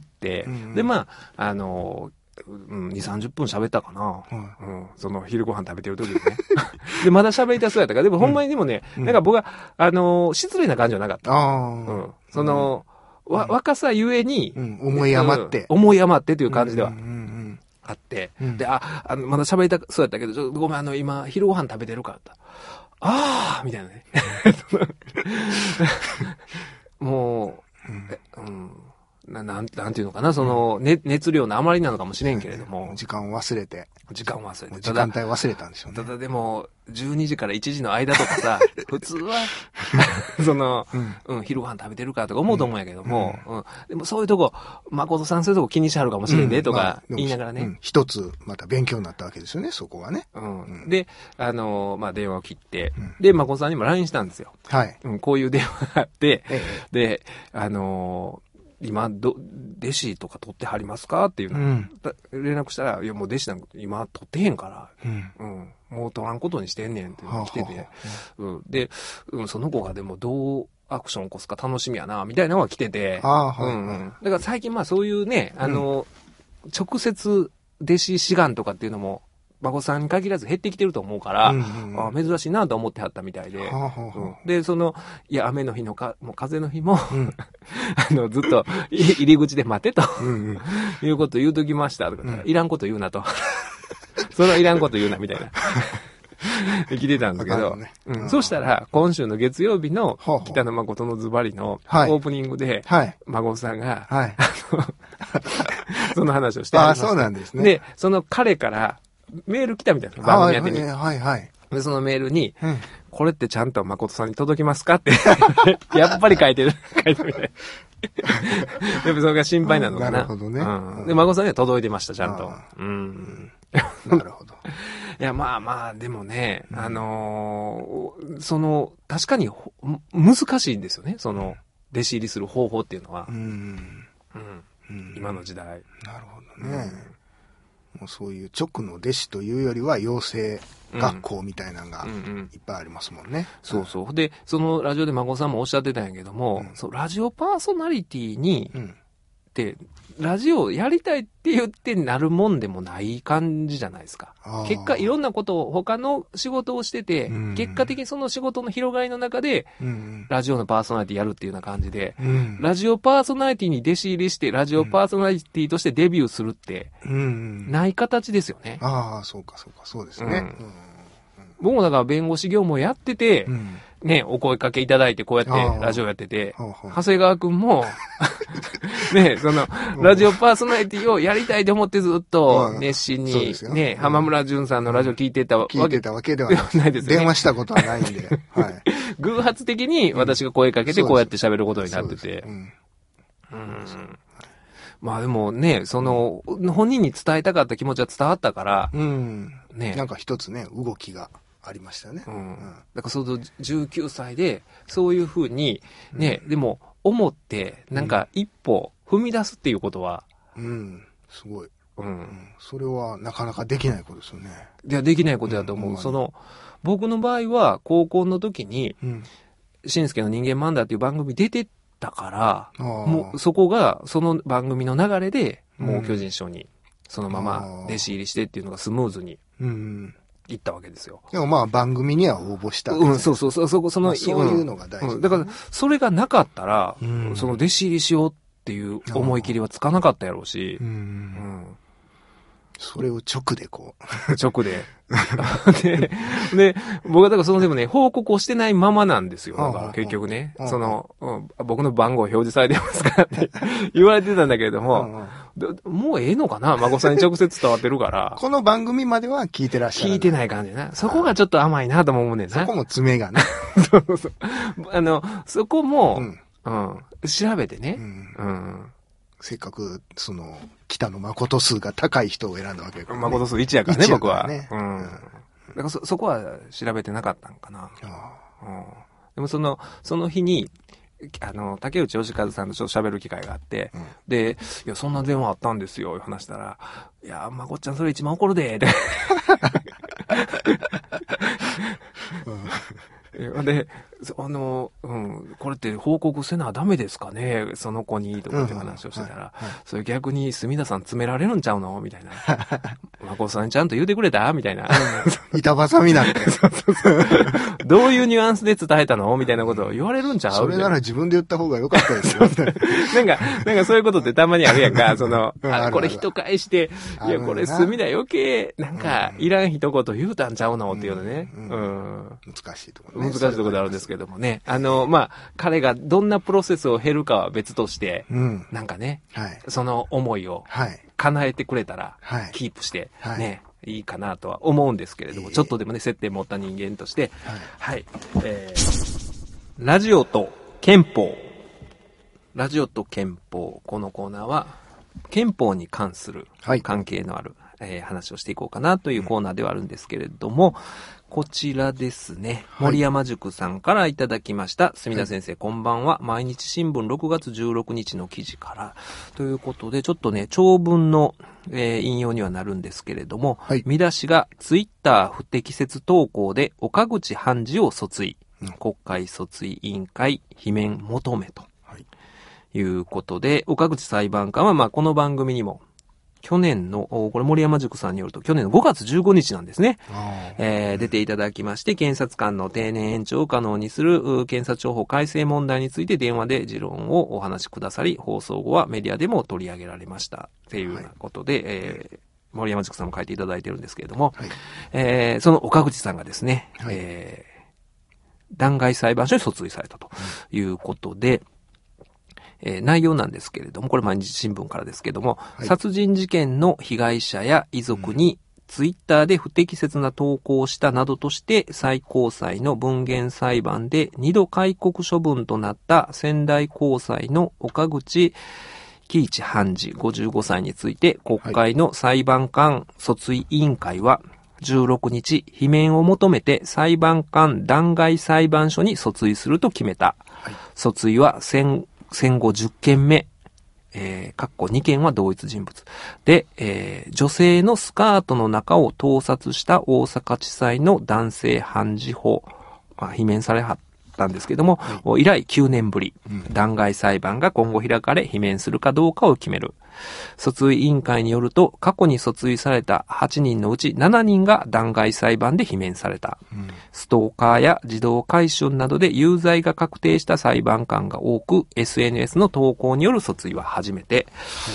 で、まあ、あの、うん、に、さんじゅっぷん喋ったかな。うん。その昼ご飯食べてる時にね。で、まだ喋りたそうやったから、でもほんまにでもね、なんか僕は、あの、失礼な感じはなかった。ああ。うん。その、わ、若さゆえに、 思い余って。 思い余ってという感じでは。あって、うん、で、あ、あの、まだ喋りたそうやったけど、ちょっとごめん、あの、今、昼ご飯食べてるから。あーみたいなね。もう、うん、な、なん、なんていうのかな、その、ね、熱量のあまりなのかもしれんけれども。 時間を忘れて。 時間を忘れて。 時間帯忘れたんでしょうね。 ただでも、じゅうにじからいちじの間とかさ、普通は、その、うん、うん、昼ご飯食べてるかとか思うと思うんやけども、うん、うん、でもそういうとこ、誠さんそういうとこ気にしはるかもしれんで、とか言いながらね。うんまあ、 一つ、また勉強になったわけですよね、そこはね。 うん。うん、で、あの、まあ、電話を切って、うん、で、誠さんにも ライン したんですよ。はい。うん、こういう電話があって、ええ、で、あのー、今、ど、弟子とか取ってはりますかっていうの、うん、連絡したら、いやもう弟子なんか今取ってへんから、うん、うん、もう取らんことにしてんねんって来てて、はあはあ、うん、で、うん、その子がでもどうアクション起こすか楽しみやな、みたいなのが来てて、はあうんうん、だから最近まあそういうね、あの、うん、直接弟子志願とかっていうのも、孫さんに限らず減ってきてると思うから、うんうん、あ珍しいなと思ってはったみたいで、はあはあうん、で、その、いや、雨の日のか、もう風の日も、うん、あの、ずっと入り口で待てと、うんうん、いうこと言うときましたとか、うん、いらんこと言うなと。そのいらんこと言うなみたいな。来てたんですけど、ねうん、そしたら、今週の月曜日の北野誠のズバリのオープニングで、はい、孫さんが、はい、その話をしてありました。 あ、そうなんですね。 で、その彼から、メール来たみたいな番組やってみて。 はいはい。 で、そのメールに、うん、 これってちゃんと誠さんに届きますかって、やっぱり書いてる、書いてるみたい。やっぱそれが心配なのかな。なるほどね。 うん、で、誠さんには届いてました、ちゃんと。うん。 なるほど。 いや、まあまあ、でもね、あのー、その、確かに難しいんですよね、その、弟子入りする方法っていうのは。うん。うん。今の時代。なるほどね。うん、もうそういう直の弟子というよりは、養成学校みたいなのがいっぱいありますもんね。うんうん、 そうそう。で、そのラジオで孫さんもおっしゃってたんやけども、うん、そうラジオパーソナリティに、うん、で、ラジオやりたいって言ってなるもんでもない感じじゃないですか。結果いろんなことを他の仕事をしてて、うん、結果的にその仕事の広がりの中で、うん、ラジオのパーソナリティやるっていうような感じで、うん、ラジオパーソナリティに弟子入りしてラジオパーソナリティとしてデビューするって、ない形ですよね。 ああ、そうかそうか、そうですね。うん僕もだから弁護士業務をやってて、うん、ね、お声かけいただいてこうやってラジオやってて、長谷川くんも、ね、その、ラジオパーソナリティをやりたいと思ってずっと熱心に、ね、浜村淳さんのラジオ聞いてたわけ、 聞いてたわけではないですね。電話したことはないんで。はい、 偶発的に私が声かけてこうやって喋ることになってて。まあでもね、その、本人に伝えたかった気持ちは伝わったから、うん、 ね。なんか一つね、動きがありましたね。うん。 うん、だからそのじゅうきゅうさいで、そういうふうに、ね、うん、でも、思って、なんか一歩踏み出すっていうことは、 うん、うん、すごい。うん、うん。それはなかなかできないことですよね。 いや、できないことだと思う。うん、その、僕の場合は、高校の時に、うん、しんすけの人間マンダーっていう番組出てたから、もうそこが、その番組の流れで、もう巨人師匠に、そのまま弟子入りしてっていうのがスムーズに、うん行ったわけですよ。 でもまあ番組には応募した。 うん、そうそうそう、そこ、その、まあ、 そういうのが大事、ねうん。だから、それがなかったら、うん、その弟子入りしようっていう思い切りはつかなかったやろうし、うん、うん、 それを直でこう。直で。で、で、僕はだからそのでもね、報告をしてないままなんですよ。だから結局ね、その、うん、僕の番号表示されてますかって言われてたんだけれども、もうええのかな孫さんに直接伝わってるから。 この番組までは聞いてらっしゃる。 聞いてない感じな。そこがちょっと甘いなと思うねんな。 そこも爪がね。 そうそうそう。あの、そこも、うん、うん、調べてね。うん。うん、 せっかく、その、北の誠数が高い人を選んだわけだから、 ね。誠数いちやからね、僕は。ね、うん。だからそ、そこは調べてなかったんかな。うん、でもその、その日に、あの、竹内義和さんとちょっと喋る機会があって、うん、で、いや、そんな電話あったんですよ、話したら、いや、まこっちゃんそれ一番怒るで、って。うん、で、あの、うん、これって報告せなダメですかね、その子に、とかって話をしてたら、うんはいはい、それ逆に墨田さん詰められるんちゃうのみたいな。誠さんちゃんと言うてくれたみたいな。 板挟みなんて。そうそうそう。 どういうニュアンスで伝えたのみたいなことを言われるんちゃうそれなら自分で言った方が良かったですよ。 なんか、なんかそういうことってたまにあるやんか、その、あこれ人返して、いや、これ墨田余計、なんか、いらん一言言うたんちゃうのっていうのね。うんうんうん、難しいところね。 難しいところであるんですけどもね。あの、まあ、彼がどんなプロセスを経るかは別として、うん、なんかね、はい、その思いを叶えてくれたら、はい、キープして、はい、ね、いいかなとは思うんですけれども、えー、ちょっとでもね、接点持った人間として、はい、はい、えー、ラジオと憲法。ラジオと憲法。このコーナーは、憲法に関する関係のある、はい、えー、話をしていこうかなというコーナーではあるんですけれども、うん、こちらですね。森山塾さんからいただきました。墨田先生、はい、こんばんは。毎日新聞ろくがつじゅうろくにちの記事から。ということで、ちょっとね、長文の、えー、引用にはなるんですけれども、はい、見出しが、ツイッター不適切投稿で岡口判事を訴追。うん、国会訴追委員会、罷免求めと。はい、いうことで、岡口裁判官は、まあ、この番組にも、去年の、これ森山塾さんによると、去年のごがつじゅうごにちなんですね。えー、出ていただきまして、検察官の定年延長を可能にする、検察庁法改正問題について電話で持論をお話しくださり、放送後はメディアでも取り上げられました。っていうようなことで、はい、えー、森山塾さんも書いていただいてるんですけれども、はい、えー、その岡口さんがですね、はい、えー、弾劾裁判所に訴追されたということで、えー、内容なんですけれども、これ毎日新聞からですけども、はい、殺人事件の被害者や遺族にツイッターで不適切な投稿をしたなどとして最高裁の分限裁判でにど戒告処分となった仙台高裁の岡口喜一判事ごじゅうごさいについて国会の裁判官訴追委員会はじゅうろくにち罷免を求めて裁判官弾劾裁判所に訴追すると決めた。はい、訴追は戦後じゅっけんめ。えー、かっこにけんは同一人物。で、えー、女性のスカートの中を盗撮した大阪地裁の男性判事法、まあ、罷免されはったんですけども、はい、以来きゅうねんぶり、うん、弾劾裁判が今後開かれ、罷免するかどうかを決める。訴追委員会によると、過去に訴追されたはちにんのうちしちにんが弾劾裁判で罷免された。うん、ストーカーや児童買春などで有罪が確定した裁判官が多く、エスエヌエス の投稿による訴追は初めて。はい、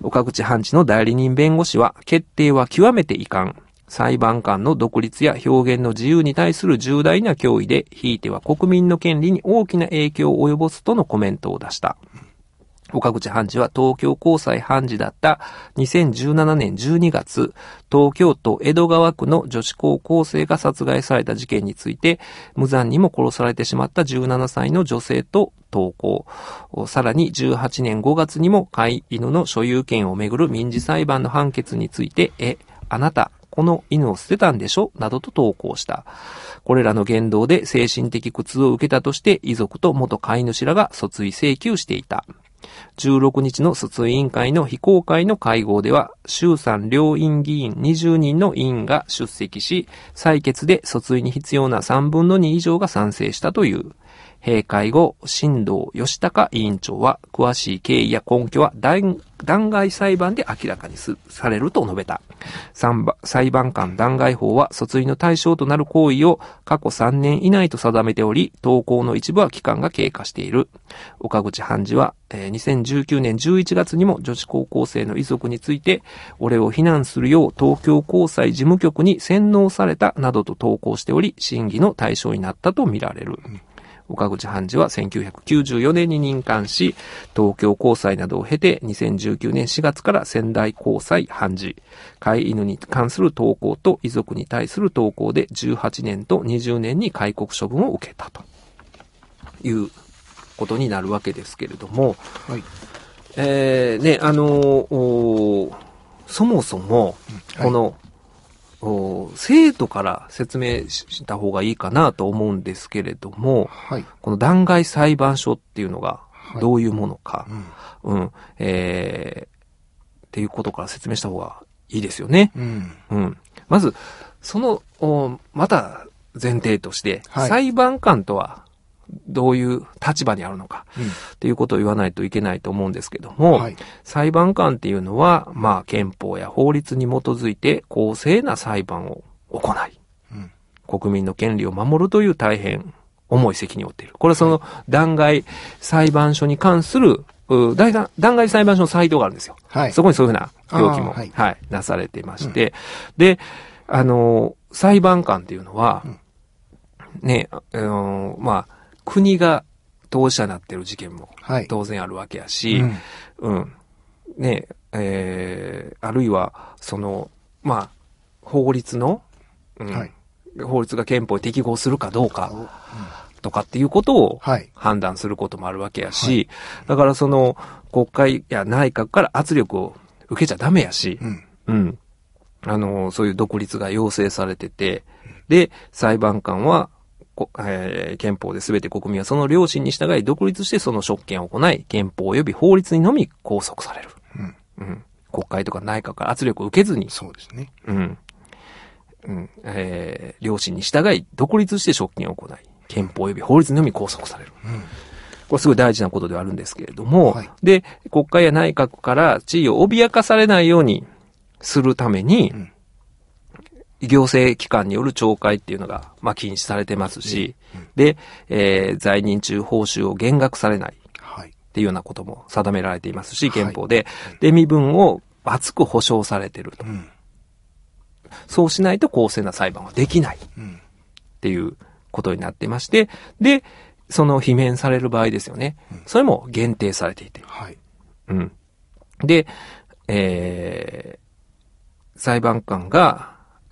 岡口判事の代理人弁護士は、決定は極めて遺憾。裁判官の独立や表現の自由に対する重大な脅威で、ひいては国民の権利に大きな影響を及ぼすとのコメントを出した。岡口判事は東京高裁判事だったにせんじゅうななねんじゅうにがつ、東京都江戸川区の女子高校生が殺害された事件について、無残にも殺されてしまったじゅうななさいの女性と投稿。さらにじゅうはちねんごがつにも飼い犬の所有権をめぐる民事裁判の判決について、え、あなた、この犬を捨てたんでしょなどと投稿した。これらの言動で精神的苦痛を受けたとして遺族と元飼い主らが訴追請求していた。じゅうろくにちの訴追委員会の非公開の会合では、衆参両院議員にじゅうにんの委員が出席し、採決で訴追に必要なさんぶんのに以上が賛成したという。閉会後、新藤義孝委員長は、詳しい経緯や根拠は弾劾裁判で明らかにされると述べた。裁判官弾劾法は訴追の対象となる行為を過去さんねん以内と定めており、投稿の一部は期間が経過している。岡口判事は、にせんじゅうきゅうねんじゅういちがつにも女子高校生の遺族について、俺を非難するよう東京高裁事務局に洗脳されたなどと投稿しており、審議の対象になったとみられる。岡口判事はせんきゅうひゃくきゅうじゅうよねんに任官し、東京高裁などを経てにせんじゅうきゅうねんしがつから仙台高裁判事、飼い犬に関する投稿と遺族に対する投稿でじゅうはちねんとにじゅうねんに戒告処分を受けたということになるわけですけれども、はい、えー、ね、あのー、そもそも、この、はい、生徒から説明した方がいいかなと思うんですけれども、はい、この弾劾裁判所っていうのがどういうものか、はい、うん、えー、っていうことから説明した方がいいですよね。うん。うん、まず、その、また前提として、はい、裁判官とはどういう立場にあるのか、うん、っていうことを言わないといけないと思うんですけども、はい、裁判官っていうのは、まあ憲法や法律に基づいて公正な裁判を行い、うん、国民の権利を守るという大変重い責任を負っている。これはその弾劾裁判所に関する、弾劾裁判所のサイトがあるんですよ。はい、そこにそういうふうな表記も、はい、はい、なされていまして、うん、で、あの、裁判官っていうのは、うん、ね、あの、まあ、国が当事者になっている事件も当然あるわけやし、はい、うん、うん。ね、えー、あるいは、その、まあ、法律の、うん、はい、法律が憲法に適合するかどうか、うん、とかっていうことを判断することもあるわけやし、はい、だからその、国会や内閣から圧力を受けちゃダメやし、うん、うん。あの、そういう独立が要請されてて、で、裁判官は、えー、憲法で全て国民はその良心に従い独立してその職権を行い、憲法及び法律にのみ拘束される。うんうん、国会とか内閣から圧力を受けずに。 そうですね。 うん。うん。えー、良心に従い独立して職権を行い、憲法及び法律にのみ拘束される。うん、これすごい大事なことではあるんですけれども、はい、で、国会や内閣から地位を脅かされないようにするために、うん、行政機関による懲戒っていうのが、まあ、禁止されてますし、うん、で、えー、在任中報酬を減額されない。っていうようなことも定められていますし、憲法で、はい、で、身分を厚く保障されていると、うん。そうしないと公正な裁判はできない。っていうことになっていまして、で、その罷免される場合ですよね。うん、それも限定されていて。はい、うん。で、えー、裁判官が、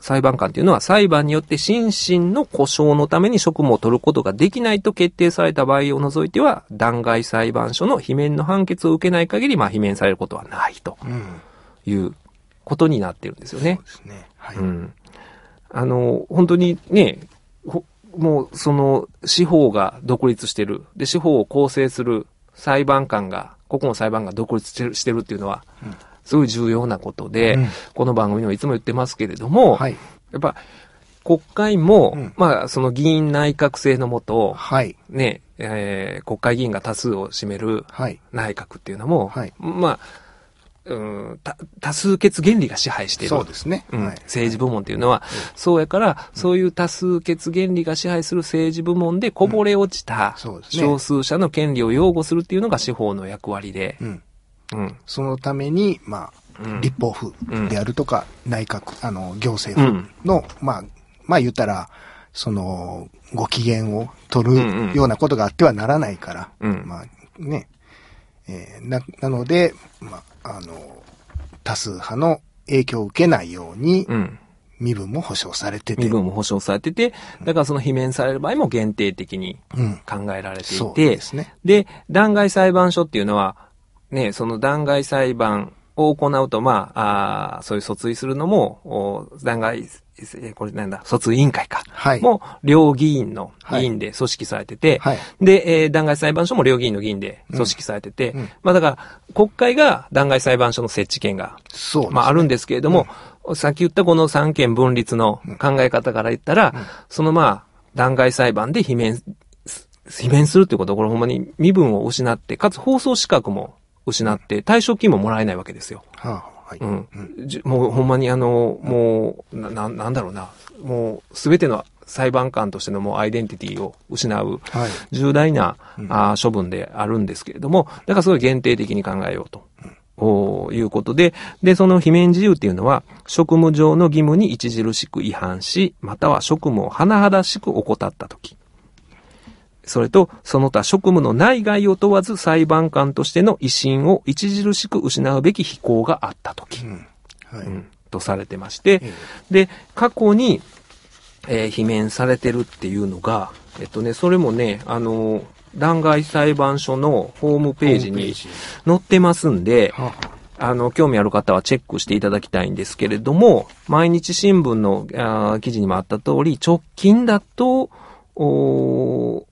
裁判官というのは裁判によって心身の故障のために職務を取ることができないと決定された場合を除いては、弾劾裁判所の罷免の判決を受けない限り、まあ、罷免されることはないということになってるんですよね。 そうですね。はい。 うん。あの、本当にね、もうその司法が独立してる。で、司法を構成する裁判官が、個々の裁判が独立してる、してるっていうのは、うん、すごい重要なことで、うん、この番組でもいつも言ってますけれども、はい、やっぱ国会も、うん、まあその議員内閣制のもと、はい、ね、えー、国会議員が多数を占める内閣っていうのも、はい、まあ、うん、多数決原理が支配している。 そうですね。 うん、はい、政治部門っていうのは、はい、そうやから、うん、そういう多数決原理が支配する政治部門でこぼれ落ちた少数者の権利を擁護するっていうのが司法の役割で、うんうん、そのために、まあ、うん、立法府であるとか、うん、内閣、あの、行政府の、うん、まあ、まあ言ったら、その、ご機嫌を取るようなことがあってはならないから、うんうん、まあね、えー、な、なので、まあ、あの、多数派の影響を受けないように、うん、身分も保障されてて。 身分も保障されてて、だからその罷免される場合も限定的に考えられていて、うん、そうですね。で、弾劾裁判所っていうのは、ね、その弾劾裁判を行うと、まあ、あそういう訴追するのも、弾劾、これなんだ、訴追委員会か。はい。も、両議員の議員で組織されてて、はい。で、えー、弾劾裁判所も両議員の議員で組織されてて、うんうん、まあだから、国会が弾劾裁判所の設置権が、そう、ね、まああるんですけれども、うん、さっき言ったこの三権分立の考え方から言ったら、うん、そのまあ、弾劾裁判で罷免、罷免するっていうことは、これほんまに身分を失って、かつ放送資格も失って、退職金ももらえないわけですよ。はあはい、うん。もうほんまにあの、もう、な、なんだろうな。もうすべての裁判官としてのもうアイデンティティを失う、重大な、はい、あ処分であるんですけれども、だからすごい限定的に考えようと。うん、いうことで、で、その罷免自由っていうのは、職務上の義務に著しく違反し、または職務を甚だしく怠ったとき。それと、その他職務の内外を問わず裁判官としての威信を著しく失うべき非行があったとき、うんはいうん、とされてまして、ええ、で、過去に、えー、罷免されてるっていうのが、えっとね、それもね、あの、弾劾裁判所のホームページに載ってますんで、あの、興味ある方はチェックしていただきたいんですけれども、毎日新聞のあ記事にもあった通り、直近だと、お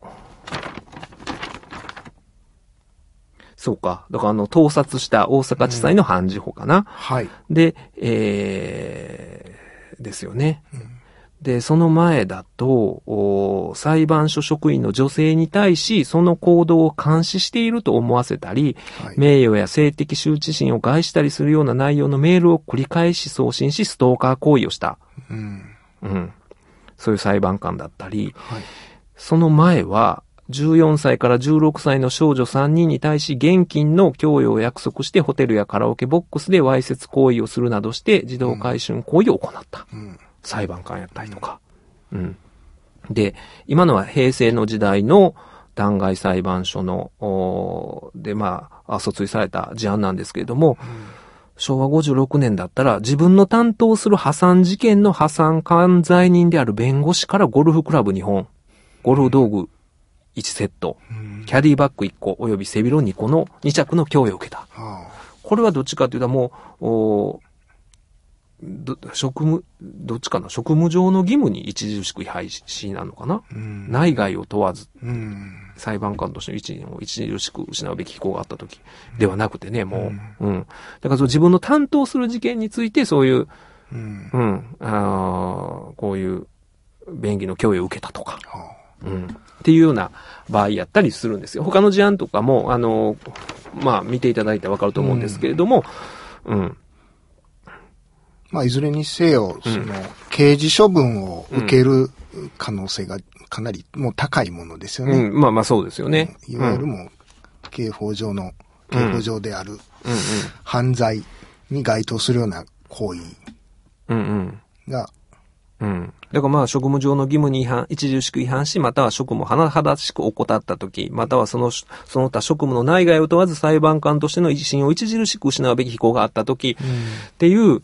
そうか。だからあの、盗撮した大阪地裁の判事法かな。うん、はい。で、えー、ですよね。うん、で、その前だと、裁判所職員の女性に対し、その行動を監視していると思わせたり、はい、名誉や性的羞恥心を害したりするような内容のメールを繰り返し送信し、ストーカー行為をした。うん。うん。そういう裁判官だったり、はい、その前は、じゅうよんさいからじゅうろくさいの少女さんにんに対し現金の供与を約束してホテルやカラオケボックスでわいせつ行為をするなどして児童買春行為を行った。うん、裁判官やったりとか、うん。で、今のは平成の時代の弾劾裁判所の、で、まあ、訴追された事案なんですけれども、うん、しょうわごじゅうろくねんだったら自分の担当する破産事件の破産管財人である弁護士からゴルフクラブにほん、ゴルフ道具いちセット、キャディバッグいっこ、および背広にこのに着の供与を受けた。はあ、これはどっちかというともう、おど職務、どっちかな職務上の義務に著しく違反しなのかな、うん、内外を問わず、うん、裁判官としての一員を著しく失うべき非行があったときではなくてね、もう、うん。うん、だからその自分の担当する事件についてそういう、うん、うん、あこういう便宜の供与を受けたとか。はあうん、っていうような場合やったりするんですよ。他の事案とかも、あの、まあ、見ていただいてわかると思うんですけれども、うん。うん、 まあ、いずれにせよ、その、うん、刑事処分を受ける可能性がかなりもう高いものですよね。 うん、まあまあそうですよね。 いわゆるもう、刑法上の、刑法上である、犯罪に該当するような行為が、 うん。だからまあ職務上の義務に違反、著しく違反し、または職務を甚だしく怠ったとき、またはその、その他職務の内外を問わず裁判官としての威信を著しく失うべき非行があったとき、うん、っていう、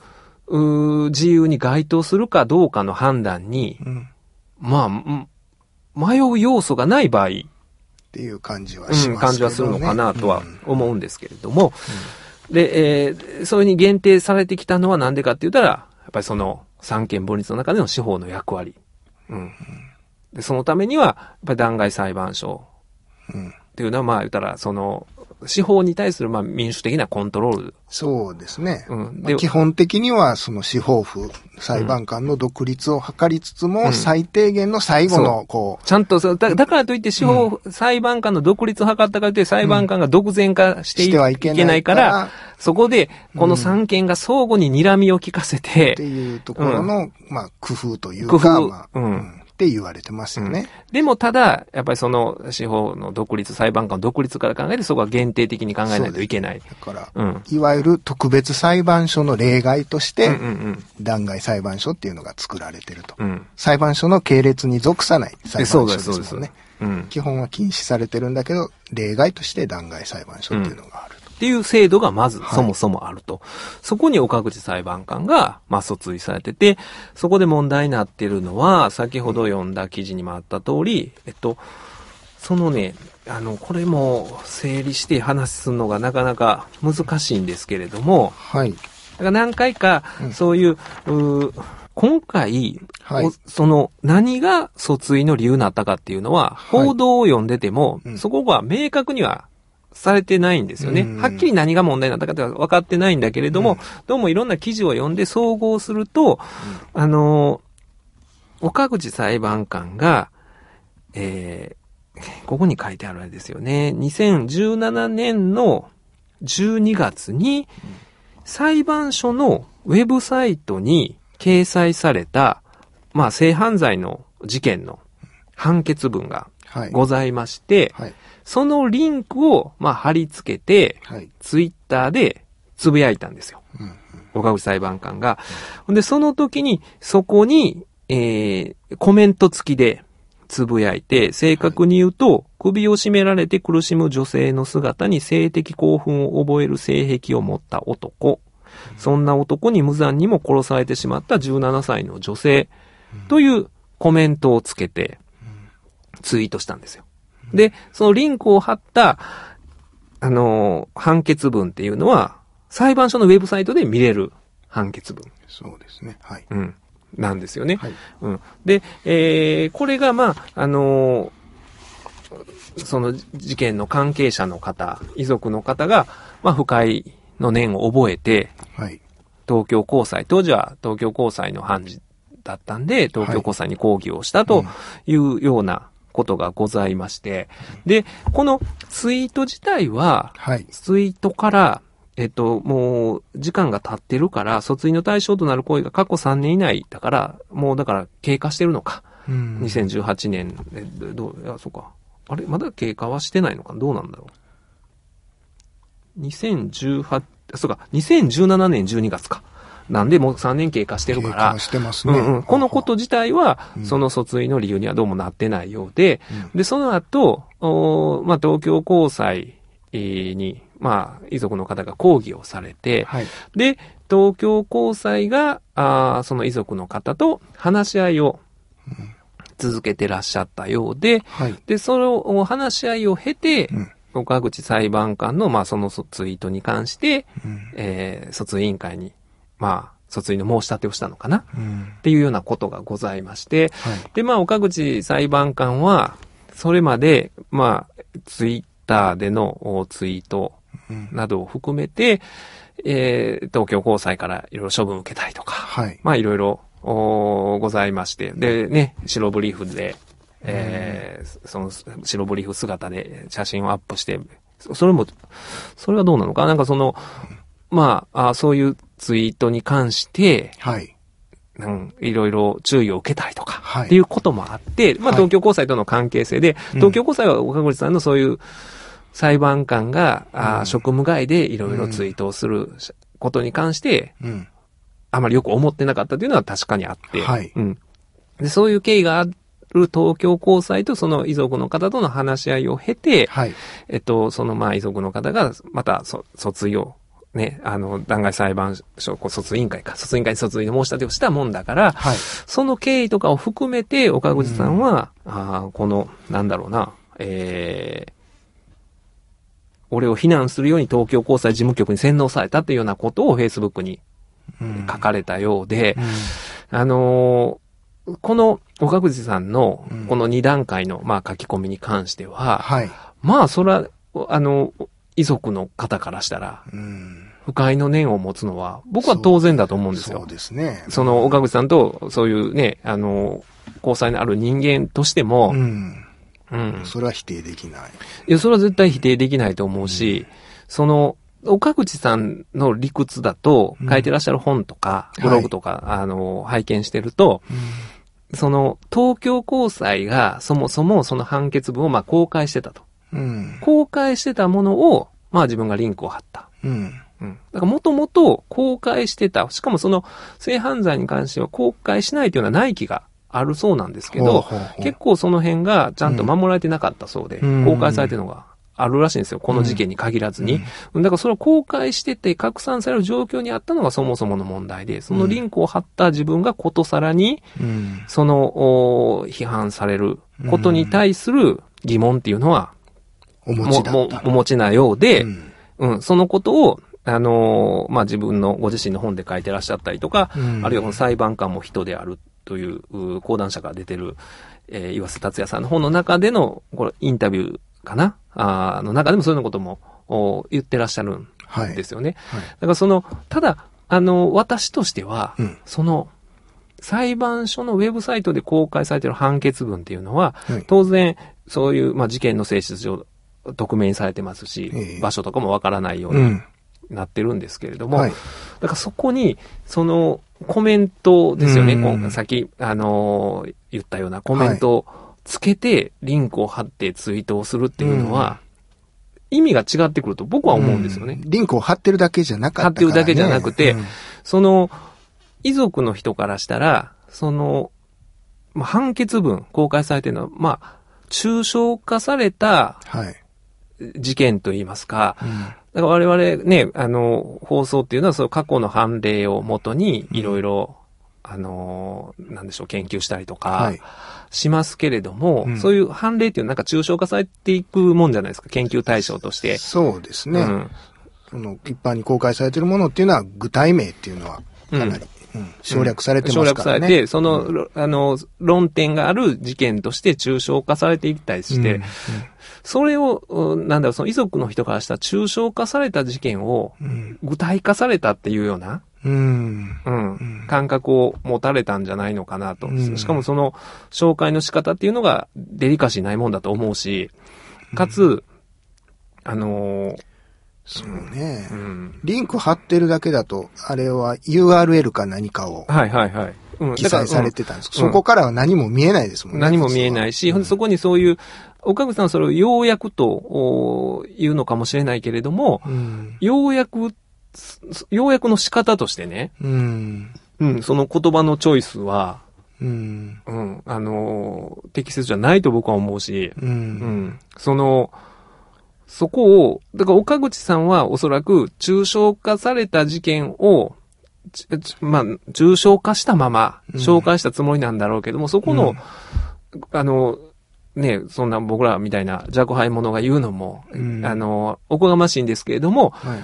う自由に該当するかどうかの判断に、うん、まあ、迷う要素がない場合、 っていう感じはしますけどね。 うん、感じはするのかなとは思うんですけれども、うん、で、えー、そういうふうに限定されてきたのはなんでかって言ったら、やっぱりその三権分立の中での司法の役割。うん。で、そのためには、やっぱり弾劾裁判所っていうのは、まあ言ったら、その、司法に対するまあ民主的なコントロール。 そうですね。うん、でまあ、基本的にはその司法府、裁判官の独立を図りつつも、うん、最低限の最後のこう。 ちゃんとそうだ、だからといって司法、うん、裁判官の独立を図ったからといって裁判官が独善化して い,、うん、してはいけないから、そこでこの三権が相互に睨みを利かせて、 っていうところの、うん、まあ工夫というか、工夫、まあ、うんって言われてますよね、 うん。でもただ、やっぱりその司法の独立、裁判官の独立から考えてそこは限定的に考えないといけない。 だから、うん、いわゆる特別裁判所の例外として、弾劾裁判所っていうのが作られてると。うん、裁判所の系列に属さない裁判所ですもんね。うん、基本は禁止されてるんだけど、例外として弾劾裁判所っていうのがある。うんっていう制度がまずそもそもあると。はい、そこに岡口裁判官が、まあ、訴追されてて、そこで問題になっているのは、先ほど読んだ記事にもあった通り、えっと、そのね、あの、これも整理して話すのがなかなか難しいんですけれども、はい。だから何回か、そういう、うん、う今回、はい、その何が訴追の理由になったかっていうのは、報道を読んでても、はいうん、そこが明確にはされてないんですよね。はっきり何が問題になったかって分かってないんだけれども、うん、どうもいろんな記事を読んで総合すると、うん、あの、岡口裁判官が、えー、ここに書いてあるあれですよね。にせんじゅうななねんのじゅうにがつに、裁判所のウェブサイトに掲載された、まあ、性犯罪の事件の判決文がございまして、はいはいそのリンクを、まあ、貼り付けて、はい、ツイッターでつぶやいたんですよ。うんうん、岡口裁判官が。うん、で、その時に、そこに、えー、コメント付きでつぶやいて、正確に言うと、はい、首を絞められて苦しむ女性の姿に性的興奮を覚える性癖を持った男。うん、そんな男に無残にも殺されてしまったじゅうななさいの女性というコメントをつけて、ツイートしたんですよ。で、そのリンクを貼った、あのー、判決文っていうのは、裁判所のウェブサイトで見れる判決文。 そうですね。はい。 うん。なんですよね。はい。うん。で、えー、これが、まあ、あのー、その事件の関係者の方、遺族の方が、まあ、不快の念を覚えて、はい。東京高裁、当時は東京高裁の判事だったんで、東京高裁に抗議をしたというような、ことがございまして。で、このツイート自体は、はい、ツイートから、えっと、もう、時間が経ってるから、訴追の対象となる行為が過去さんねん以内だから、もうだから経過してるのか。うん、にせんじゅうはちねん、えどう、いや、そうか。あれまだ経過はしてないのかどうなんだろう。にせんじゅうはち、そうか、にせんじゅうななねんじゅうにがつか。なんでもうさんねん経過してるから。 経過してますね。 うんうん、このこと自体は、その訴追の理由にはどうもなってないようで、うん、で、その後、おまあ、東京高裁に、まあ、遺族の方が抗議をされて、はい、で、東京高裁が、あその遺族の方と話し合いを続けてらっしゃったようで、はい、で、その話し合いを経て、うん岡口裁判官の、まあ、そのツイートに関して、うんえー、訴追委員会にまあ、訴追の申し立てをしたのかな、うん、っていうようなことがございまして、はい、で、まあ、岡口裁判官は、それまで、まあ、ツイッターでのツイートなどを含めて、うんえー、東京高裁からいろいろ処分を受けたりとか、はい、まあ、いろいろございまして、で、ね、白ブリーフで、えーうん、その白ブリーフ姿で写真をアップして、それも、それはどうなのかなんかその、まあ、あそういうツイートに関して、はい。うん、いろいろ注意を受けたりとか、はい、っていうこともあって、まあ、東京高裁との関係性で、はい、東京高裁は岡口さんのそういう裁判官が、うん、あ職務外でいろいろツイートをすることに関して、うん、あまりよく思ってなかったというのは確かにあって、はいうん、でそういう経緯がある東京高裁とその遺族の方との話し合いを経て、はい、えっと、そのまあ遺族の方がまた訴追をね、あの、弾劾裁判所、訴追委員会か、訴追委員会に訴追の申し立てをしたもんだから、はい、その経緯とかを含めて、岡口さんは、うん、あこの、なんだろうな、えー、俺を非難するように東京高裁事務局に洗脳されたというようなことを Facebook に書かれたようで、うんうん、あのー、この岡口さんのこのに段階の、まあ、書き込みに関しては、はい、まあ、それは、あの、遺族の方からしたら、うん不快の念を持つのは、僕は当然だと思うんですよ。 そうですね。 その、岡口さんと、そういうね、あの、交際のある人間としても、うん。 うん。それは否定できない。 いや、それは絶対否定できないと思うし、うん、その、岡口さんの理屈だと、書いてらっしゃる本とか、うん、ブログとか、はい、あの、拝見してると、うん、その、東京高裁がそもそもその判決文をまあ公開してたと。うん、公開してたものを、まあ自分がリンクを貼った。うんうん。だからもともと公開してた。しかもその性犯罪に関しては公開しないというような内規があるそうなんですけど、ほうほうほう結構その辺がちゃんと守られてなかったそうで、うん、公開されてるのがあるらしいんですよ。この事件に限らずに。うん、だからそれを公開してて拡散される状況にあったのがそもそもの問題で、そのリンクを貼った自分がことさらに、うん、その批判されることに対する疑問っていうのは、 お持ちだったお持ちなようで、うん、うん、そのことをあのー、まあ、自分のご自身の本で書いてらっしゃったりとか、うん、あるいはこの裁判官も人であるという、講談社から出てる、えー、岩瀬達也さんの本の中での、これ、インタビューかなあの中でもそういうことも言ってらっしゃるんですよね。はいはい、だからその、ただ、あの、私としては、うん、その、裁判所のウェブサイトで公開されている判決文っていうのは、はい、当然、そういう、まあ、事件の性質上、匿名にされてますし、えー、場所とかもわからないように、うんなってるんですけれども、はい、だからそこに、そのコメントですよね、今さっき、あのー、言ったようなコメントをつけて、リンクを貼ってツイートをするっていうのは、意味が違ってくると僕は思うんですよね。 うん、リンクを貼ってるだけじゃなかったからね。 貼ってるだけじゃなくて、うん、その、遺族の人からしたら、その、まあ、判決文公開されてるのは、まあ、抽象化された事件といいますか、はいうんだから我々ね、あの、放送っていうのは、その過去の判例をもとに、いろいろ、あの、なんでしょう、研究したりとか、しますけれども、はい、そういう判例っていうのはなんか抽象化されていくもんじゃないですか、研究対象として。 そうですね。うん、その一般に公開されているものっていうのは、具体名っていうのは、かなり、うんうん、省略されてますからね。省略されて、 その、うん、あの、論点がある事件として抽象化されていったりして、うんうんそれを、なんだろう、その遺族の人からしたら抽象化された事件を具体化されたっていうような、うん、うん、感覚を持たれたんじゃないのかなと。うん、しかもその紹介の仕方っていうのがデリカシーないもんだと思うし、かつ、うん、あのー、 そうね、うん。リンク貼ってるだけだと、あれは ユーアールエル か何かを。 はいはいはい。 うん、記載されてたんですけど、うん、そこからは何も見えないですもんね。 何も見えないし、うん、そこにそういう、岡口さんはそれを要約と言うのかもしれないけれども、うん、要約、要約の仕方としてね、うん、うん、その言葉のチョイスは、うん、うん、あの、適切じゃないと僕は思うし、うん、うん、その、そこを、だから岡口さんはおそらく抽象化された事件を、まあ、抽象化したまま紹介したつもりなんだろうけども、うん、そこの、うん、あの、ね、そんな僕らみたいな弱敗者が言うのも、うん、あの、おこがましいんですけれども、はい、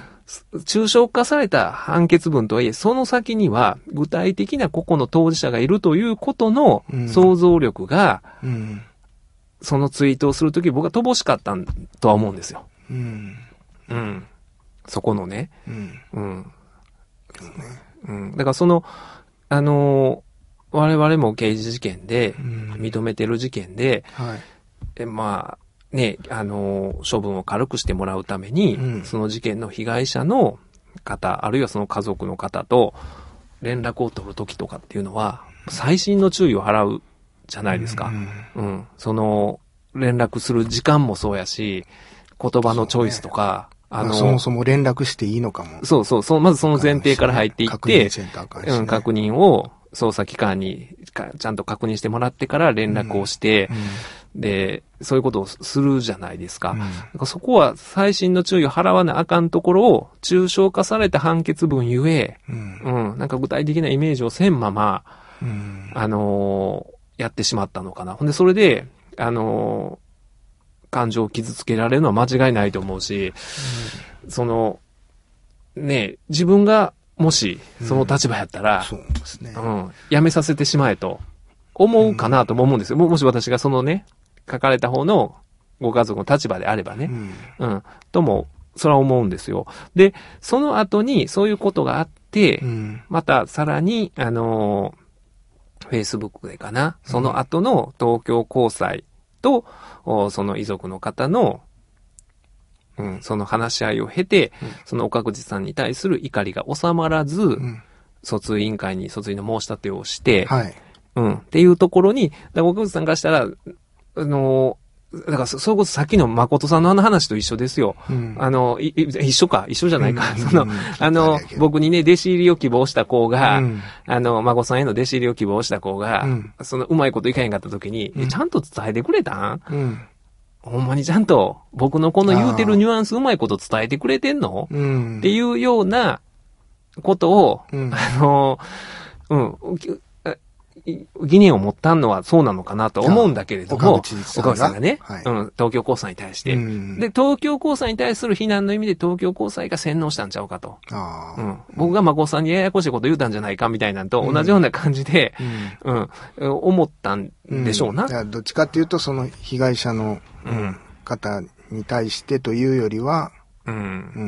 抽象化された判決文とはいえ、その先には具体的な個々の当事者がいるということの想像力が、うんうん、そのツイートをするとき僕は乏しかったとは思うんですよ。うん。うん。そこのね。うん。うん。うん、だからその、あのー、我々も刑事事件で、認めてる事件で、うんはい、えまあ、ね、あのー、処分を軽くしてもらうために、うん、その事件の被害者の方、あるいはその家族の方と連絡を取るときとかっていうのは、細心の注意を払うじゃないですか。うん。うん、その、連絡する時間もそうやし、言葉のチョイスとか、 あの、そもそも連絡していいのかも。 そうそう、そまずその前提から入っていって、確認せんとあかんしね、うん、確認を捜査機関にちゃんと確認してもらってから連絡をして、うんで、そういうことをするじゃないですか。うん、だからそこは細心の注意を払わなあかんところを、抽象化された判決文ゆえ、うん、うん、なんか具体的なイメージをせんまま、うん、あのー、やってしまったのかな。ほんで、それで、あのー、感情を傷つけられるのは間違いないと思うし、うん、その、ね、自分がもし、その立場やったら、うん、そうですね。うん、やめさせてしまえと、思うかなとも思うんですよ。うん、もし私がそのね、書かれた方のご家族の立場であればね、うん、うん、とも、それは思うんですよ。で、その後にそういうことがあって、うん、またさらに、あのー、Facebook でかな、その後の東京高裁と、うん、その遺族の方の、うん、その話し合いを経て、うん、その岡口さんに対する怒りが収まらず、うん、訴追委員会に訴追の申し立てをして、はい、うん、っていうところに、岡口さんからしたら、あの、だからそ、それこそさっきの誠さんのあの話と一緒ですよ。うん、あの、い、一緒か、一緒じゃないか。うん、その、あの、僕にね、弟子入りを希望した子が、うん、あの、誠さんへの弟子入りを希望した子が、うん、その、うまいこといかへんかった時に、うん、ちゃんと伝えてくれたん、うん、ほんまにちゃんと、僕のこの言うてるニュアンスうまいこと伝えてくれてんの、うん、っていうようなことを、うん、あの、うん、疑念を持ったのはそうなのかなと思うんだけれども、岡口さんがね、はい、うん、東京高裁に対して、うん、で、東京高裁に対する非難の意味で東京高裁が洗脳したんちゃうかと。あうん、僕が誠さんにややこしいこと言うたんじゃないかみたいなんと同じような感じで、うん、うん、思ったんでしょうな。 うん、いやどっちかっていうと、その被害者の、うん、方に対してというよりは、うんうん、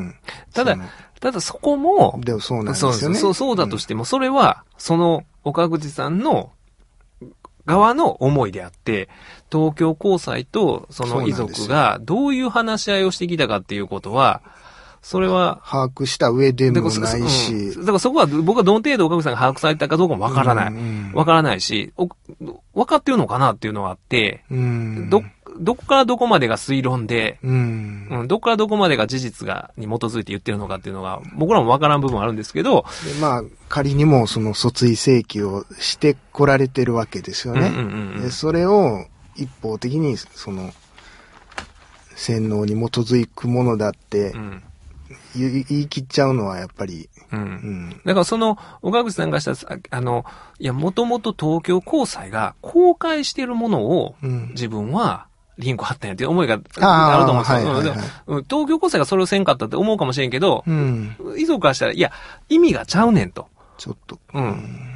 ただ、ただそこも、 でもそうなんですよね。 そうそう、そうだとしても、それは、その、岡口さんの側の思いであって、東京高裁とその遺族がどういう話し合いをしてきたかっていうことは、それは、 把握した上でもないし。 うん、だからそこは僕はどの程度岡口さんが把握されたかどうかもわからない。わ、うんうん、からないし、わかってるのかなっていうのはあって、うん、ど、どこからどこまでが推論で、うんうん、どこからどこまでが事実が、に基づいて言ってるのかっていうのが、僕らもわからん部分あるんですけど。 でまあ、仮にもその訴追請求をしてこられてるわけですよね。うんうんうん、でそれを一方的に、その、洗脳に基づくものだって、うん言い切っちゃうのはやっぱり。うん。うん、 だからその、岡口さんがした、あの、いや、もともと東京高裁が公開しているものを、自分はリンク貼ったんやっていう思いがあると思うんですよ。はいはいはい、東京高裁がそれをせんかったって思うかもしれんけど、うん、遺族からしたら、いや、意味がちゃうねんと。 ちょっと。 うん。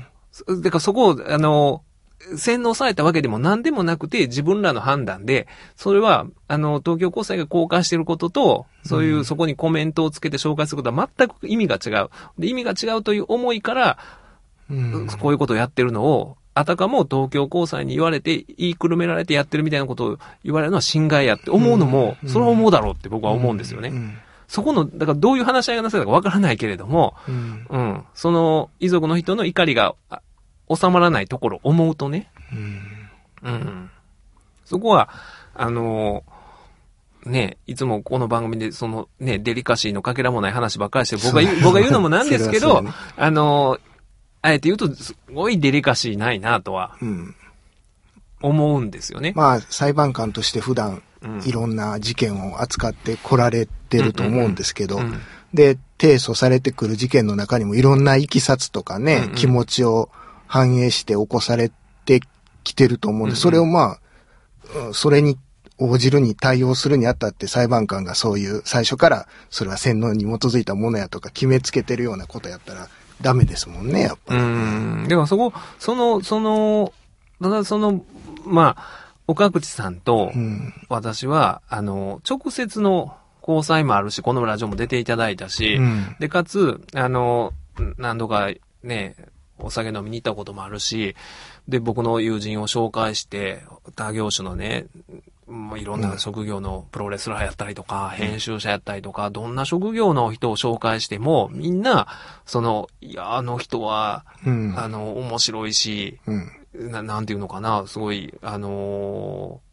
だからそこを、あの、洗脳されたわけでも何でもなくて自分らの判断で、それは、あの、東京高裁が公開していることと、そういう、そこにコメントをつけて紹介することは全く意味が違う。で、意味が違うという思いから、うん、こういうことをやってるのを、あたかも東京高裁に言われて、言いくるめられてやってるみたいなことを言われるのは侵害やって思うのも、それは思うだろうって僕は思うんですよね。うんうん、そこの、だからどういう話し合いがなされたかわからないけれども、うん、うん、その遺族の人の怒りが収まらないところを思うとね、うんうん、そこは、あのー、ね、いつもこの番組でそのね、デリカシーのかけらもない話ばっかりして、僕が言う、僕が言うのもなんですけど、ね、あのー、あえて言うと、すごいデリカシーないなとは、思うんですよね。 うん、まあ、裁判官として普段、いろんな事件を扱って来られてると思うんですけど、で、提訴されてくる事件の中にもいろんな経緯とかね、うんうん、気持ちを反映して起こされてきてると思うんで、うんうん、それをまあ、それに応じるに対応するにあたって裁判官がそういう最初からそれは洗脳に基づいたものやとか決めつけてるようなことやったらダメですもんね、やっぱり。うん。 でもそこ、その、その、ただその、まあ、岡口さんと私は、うん、あの、直接の交際もあるし、このラジオも出ていただいたし、うん、で、かつ、あの、何度かね、お酒飲みに行ったこともあるし、で、僕の友人を紹介して、他業種のね、もういろんな職業のプロレスラーやったりとか、うん、編集者やったりとか、どんな職業の人を紹介しても、みんな、その、いや、あの人は、うん、あの、面白いし、うん、な, なんていうのかな、すごい、あのー、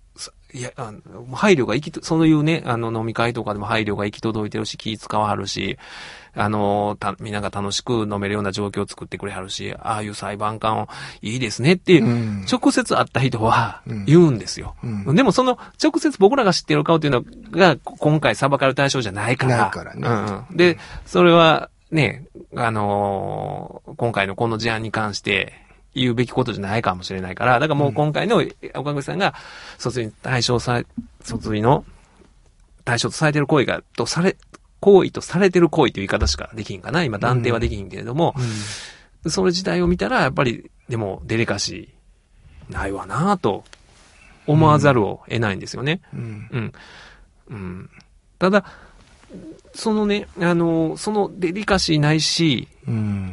いや、あの配慮が行きと、そういうね、あの飲み会とかでも配慮が行き届いてるし、気使わはるし、あの、た、みんなが楽しく飲めるような状況を作ってくれはるし、ああいう裁判官をいいですねっていう、うん、直接会った人は言うんですよ、うんうん。でもその、直接僕らが知ってる顔っていうのが、今回裁かれる対象じゃないから。 ないからね。 うんうん、で、それはね、あのー、今回のこの事案に関して、言うべきことじゃないかもしれないから、だからもう今回の岡口さんが、訴追に対象さ、訴追の対象とされてる行為が、とされ、行為とされてる行為という言い方しかできんかな。今断定はできんけれども、うんうん、それ自体を見たら、やっぱり、でもデリカシーないわなぁと思わざるを得ないんですよね。うん。うん。うん、ただ、そのね、あの、そのデリカシーないし、うん、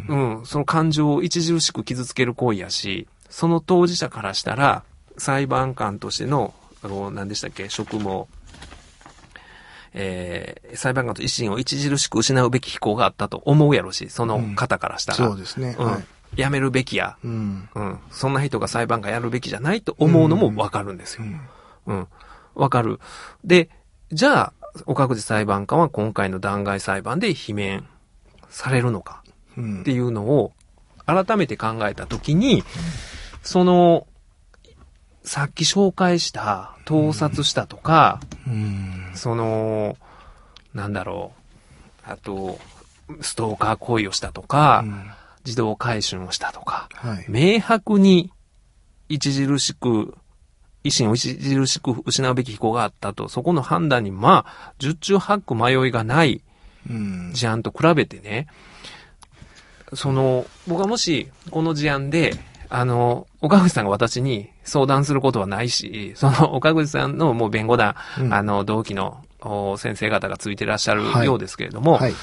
うん、その感情を著しく傷つける行為やし、その当事者からしたら、裁判官としての、あの、何でしたっけ、職務、えー、裁判官と維新を著しく失うべき非行があったと思うやろし、その方からしたら。 うん、そうですね。 うん。はい、やめるべきや、うん。うん。そんな人が裁判官やるべきじゃないと思うのもわかるんですよ。うん。うん。わかる。で、じゃあ、岡口裁判官は今回の弾劾裁判で罷免されるのかっていうのを改めて考えたときに、うん、その、さっき紹介した盗撮したとか、うん、その、なんだろう、あと、ストーカー行為をしたとか、うん、児童買春をしたとか、はい、明白に著しく維新を著しく失うべき非行があったと、そこの判断にまあ、十中八九迷いがない事案と比べてね、うん、その、僕はもしこの事案で、あの、岡口さんが私に相談することはないし、その岡口さんのもう弁護団、うん、あの、同期の先生方がついてらっしゃるようですけれども、はいはい、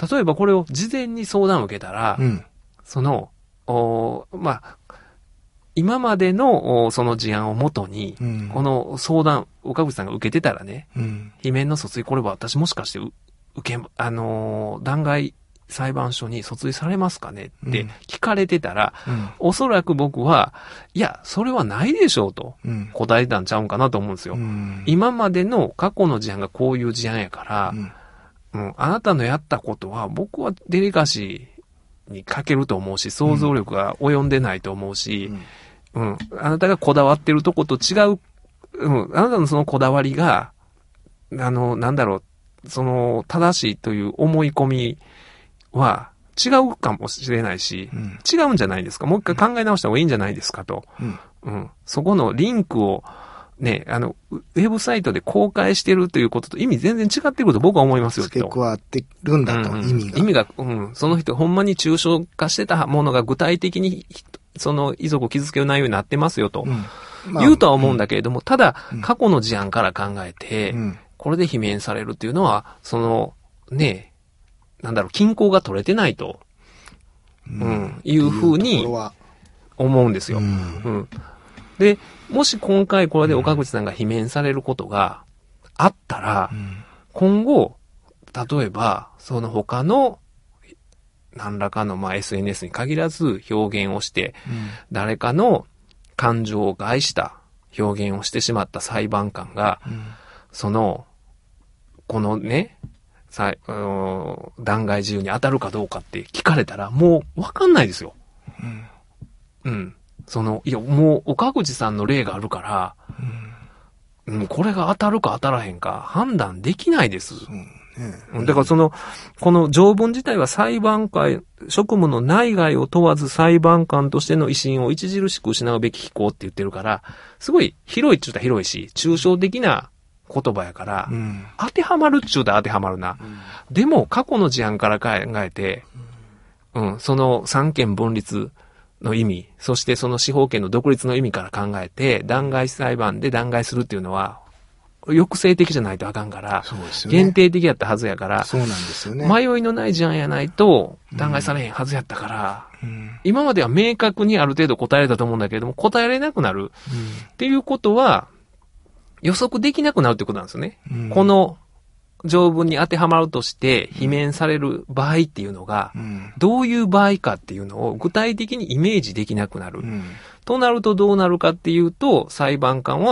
例えばこれを事前に相談を受けたら、うん、その、おまあ、今までのその事案をもとに、うん、この相談、岡口さんが受けてたらね、うん、罷免の訴追、これは私もしかして受け、あのー、弾劾裁判所に訴追されますかねって聞かれてたら、うん、おそらく僕は、いや、それはないでしょうと答えたんちゃうんかなと思うんですよ。うん、今までの過去の事案がこういう事案やから、うんうん、あなたのやったことは僕はデリカシーに欠けると思うし、想像力が及んでないと思うし、うんうん。あなたがこだわってるとこと違う、うん。あなたのそのこだわりが、あの、なんだろう、その、正しいという思い込みは違うかもしれないし、うん、違うんじゃないですか。もう一回考え直した方がいいんじゃないですかと。うん。うん。そこのリンクを、ね、あの、ウェブサイトで公開してるということと意味全然違ってくると僕は思いますよ。 付け加わってるんだと、うんうん、意味が。 意味が、うん。その人、ほんまに抽象化してたものが具体的に、その遺族を傷つける内容になってますよと、うんまあ、言うとは思うんだけれども、うん、ただ、過去の事案から考えて、うん、これで罷免されるっていうのは、その、ね、なんだろう、均衡が取れてないと、うん、うん、いうふうに思うんですよ、うんうん。で、もし今回これで岡口さんが罷免されることがあったら、うん、今後、例えば、その他の何らかのまあ エスエヌエス に限らず表現をして、うん、誰かの感情を害した表現をしてしまった裁判官が、うん、その、このね、さあの弾劾自由に当たるかどうかって聞かれたらもうわかんないですよ。うん。うん。その、いや、もう岡口さんの例があるから、うん、うん、これが当たるか当たらへんか判断できないです。うんうん、だからその、この条文自体は裁判官、職務の内外を問わず裁判官としての威信を著しく失うべき非行って言ってるから、すごい広いっちゅうたら広いし、抽象的な言葉やから、うん、当てはまるっちゅうたら当てはまるな。うん、でも過去の事案から考えて、うん、その三権分立の意味、そしてその司法権の独立の意味から考えて、弾劾裁判で弾劾するっていうのは、抑制的じゃないとあかんから、そうですよね、限定的やったはずやから、 そうなんですよね。 迷いのない事案やないと、弾劾されへんはずやったから、うん、今までは明確にある程度答えられたと思うんだけれども、答えられなくなる、うん、っていうことは、予測できなくなるってことなんですよね。うん、この条文に当てはまるとして、罷免される場合っていうのが、うん、どういう場合かっていうのを具体的にイメージできなくなる。うん、となるとどうなるかっていうと、裁判官は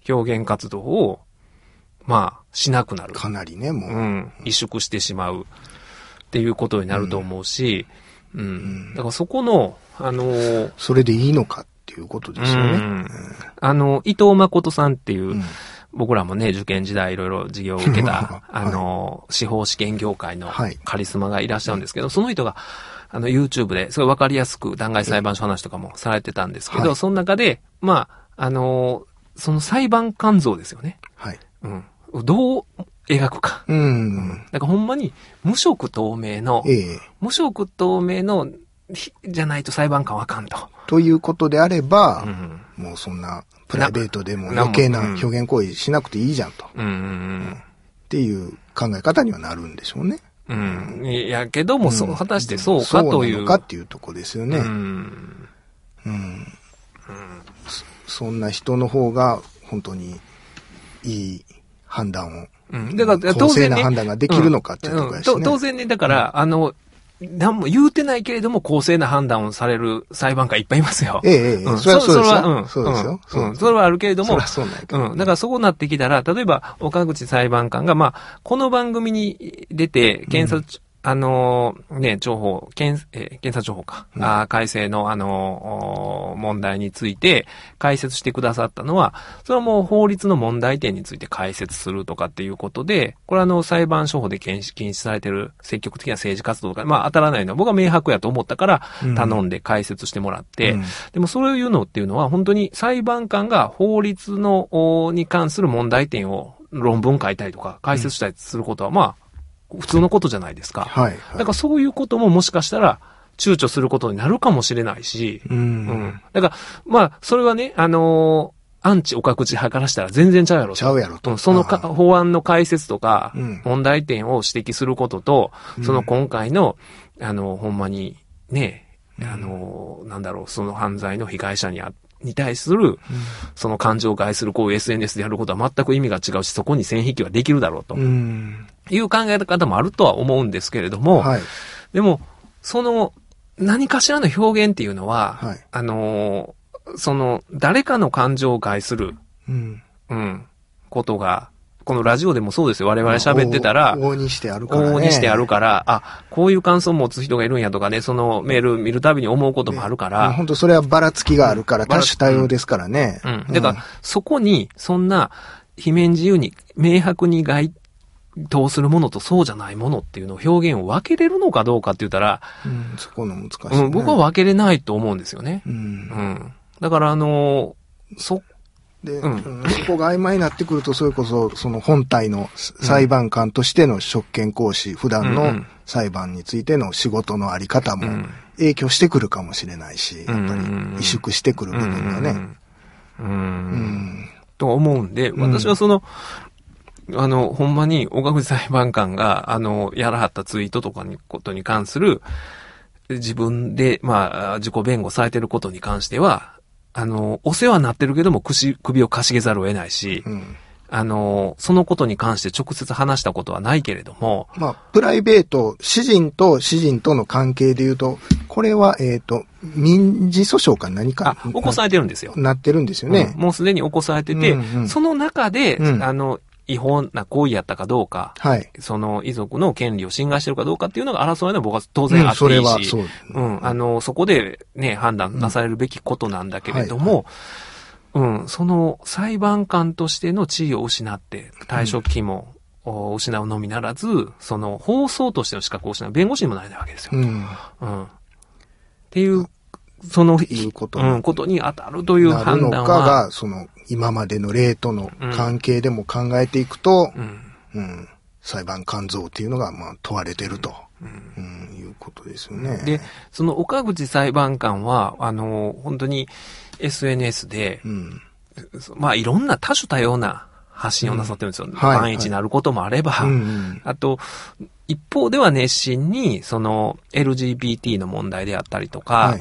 表現活動を、まあ、しなくなる。 かなりね、もう。 うん。萎縮してしまうっていうことになると思うし、うん。うん、だからそこの、あのー、 それでいいのかっていうことですよね。うん、 あの、伊藤誠さんっていう、うん、僕らもね、受験時代いろいろ授業を受けた、はい、あの、司法試験業界のカリスマがいらっしゃるんですけど、はい、その人が、あの、YouTube ですごいわかりやすく弾劾裁判所話とかもされてたんですけど、はい、その中で、まあ、あの、その裁判官像ですよね。 はい。 うん。どう描くか。 うん。うん、 だからほんまに無色透明の、ええ、無色透明の、じゃないと裁判官はあかんと。 ということであれば、うん、もうそんなプライベートでも余計な表現行為しなくていいじゃんと。 うんうんうん、 っていう考え方にはなるんでしょうね。 うん。いやけども、うん、そう、果たしてそうかという。 そうなのかっていうとこですよね。うん。うん。うん、そ, そんな人の方が本当にいい判断を。うん。だから当然、ね、公正な判断ができるのかっていうところですね、 うんうん。当然ね、だから、うん、あの、何も言うてないけれども公正な判断をされる裁判官いっぱいいますよ。 ええ、ええ。うん、それはそうですよ。 うん。 そうですよ。 うん。それはあるけれども。 それはそうないけど。 うん。だからそうなってきたら、例えば、岡口裁判官が、まあ、この番組に出て、検察、うん、あのー、ね、情報、検、えー、検察情報か。うん、あ改正の、あのー、問題について解説してくださったのは、それはもう法律の問題点について解説するとかっていうことで、これはあの、裁判所法で禁止、禁止されている積極的な政治活動とか、まあ当たらないのは僕は明白やと思ったから頼んで解説してもらって、うんうん、でもそれを言うのっていうのは本当に裁判官が法律の、に関する問題点を論文書いたりとか解説したりすることは、まあ、普通のことじゃないですか。 はい、はい。 だからそういうことももしかしたら躊躇することになるかもしれないし、 うん。うん、 だから、まあ、それはね、あのー、アンチ岡口派からしたら全然ちゃうやろと。 ちゃうやろと。 うん、そのか法案の解説とか、問題点を指摘することと、うん、その今回の、あの、ほんまに、ね、あの、なんだろう、その犯罪の被害者にあに対する、うん、その感情を害するこういう エスエヌエス でやることは全く意味が違うし、そこに線引きはできるだろうと。うん、いう考え方もあるとは思うんですけれども、 はい、 でも、その、何かしらの表現っていうのは、 はい、 あの、その、誰かの感情を害する、 うん、 うん、ことが、このラジオでもそうですよ。我々喋ってたら、 往々にしてあるからね。 往々にしてあるから、あ、こういう感想を持つ人がいるんやとかね、そのメール見るたびに思うこともあるから。 本当それはばらつきがあるから、多種多様ですからね。 うん。うん、だから、そこに、そんな、罷免自由に、明白に該当するものとそうじゃないものっていうのを表現を分けれるのかどうかって言ったら、 うん、そこの難しい、ね。 うん、僕は分けれないと思うんですよね。 うん。うん。だから、あのー、そ、 で、うん、そこが曖昧になってくると、それこそ、その本体の裁判官としての職権行使、うん、普段の裁判についての仕事のあり方も影響してくるかもしれないし、やっぱり萎縮してくる部分がね。 うん。うん。うん、と思うんで、私はその、うん、あの、ほんまに岡口裁判官が、あの、やらはったツイートとかに、ことに関する、自分で、まあ、自己弁護されてることに関しては、あの、お世話になってるけども、首、首をかしげざるを得ないし、 うん、 あの、そのことに関して直接話したことはないけれども、 まあ、プライベート、私人と私人との関係で言うと、これは、えっと、民事訴訟か何か。 あ、起こされてるんですよ。 なってるんですよね。 うん、もうすでに起こされてて、 うんうん、 その中で、 うん、 あの、違法な行為やったかどうか、 はい、 その遺族の権利を侵害してるかどうかっていうのが争いのは僕は当然あっていいし、うん、それはそう。うん、あの、そこでね、判断なされるべきことなんだけれども、うんはいはいうん、その裁判官としての地位を失って、退職期も失うのみならず、その放送としての資格を失う、弁護士にもなれないわけですよ。 うん。 うん、っていう、その、 いうこと、 うん、ことに当たるという判断は。 なるのかが、その、今までの例との関係でも考えていくと、 うん。 うん、裁判官像っていうのが、まあ、問われてると。うんうん、いうことですよね。 で、その岡口裁判官は、あの、本当に エスエヌエス で、 うん、 まあいろんな多種多様な発信をなさってるんですよ。うん、万一になることもあれば、 はいはいうんうん、 あと、一方では熱心に、その エルジービーティー の問題であったりとか、 はいはい、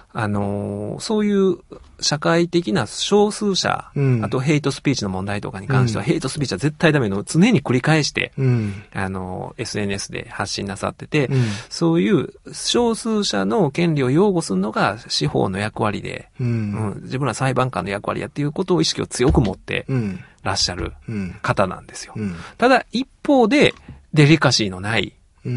あのー、そういう社会的な少数者、うん、あとヘイトスピーチの問題とかに関しては、うん、ヘイトスピーチは絶対ダメの常に繰り返して、うん、あのー、エスエヌエス で発信なさってて、うん、そういう少数者の権利を擁護するのが司法の役割で、うんうん、自分ら裁判官の役割やっていうことを意識を強く持ってらっしゃる方なんですよ。うん、ただ一方でデリカシーのない、うんうん、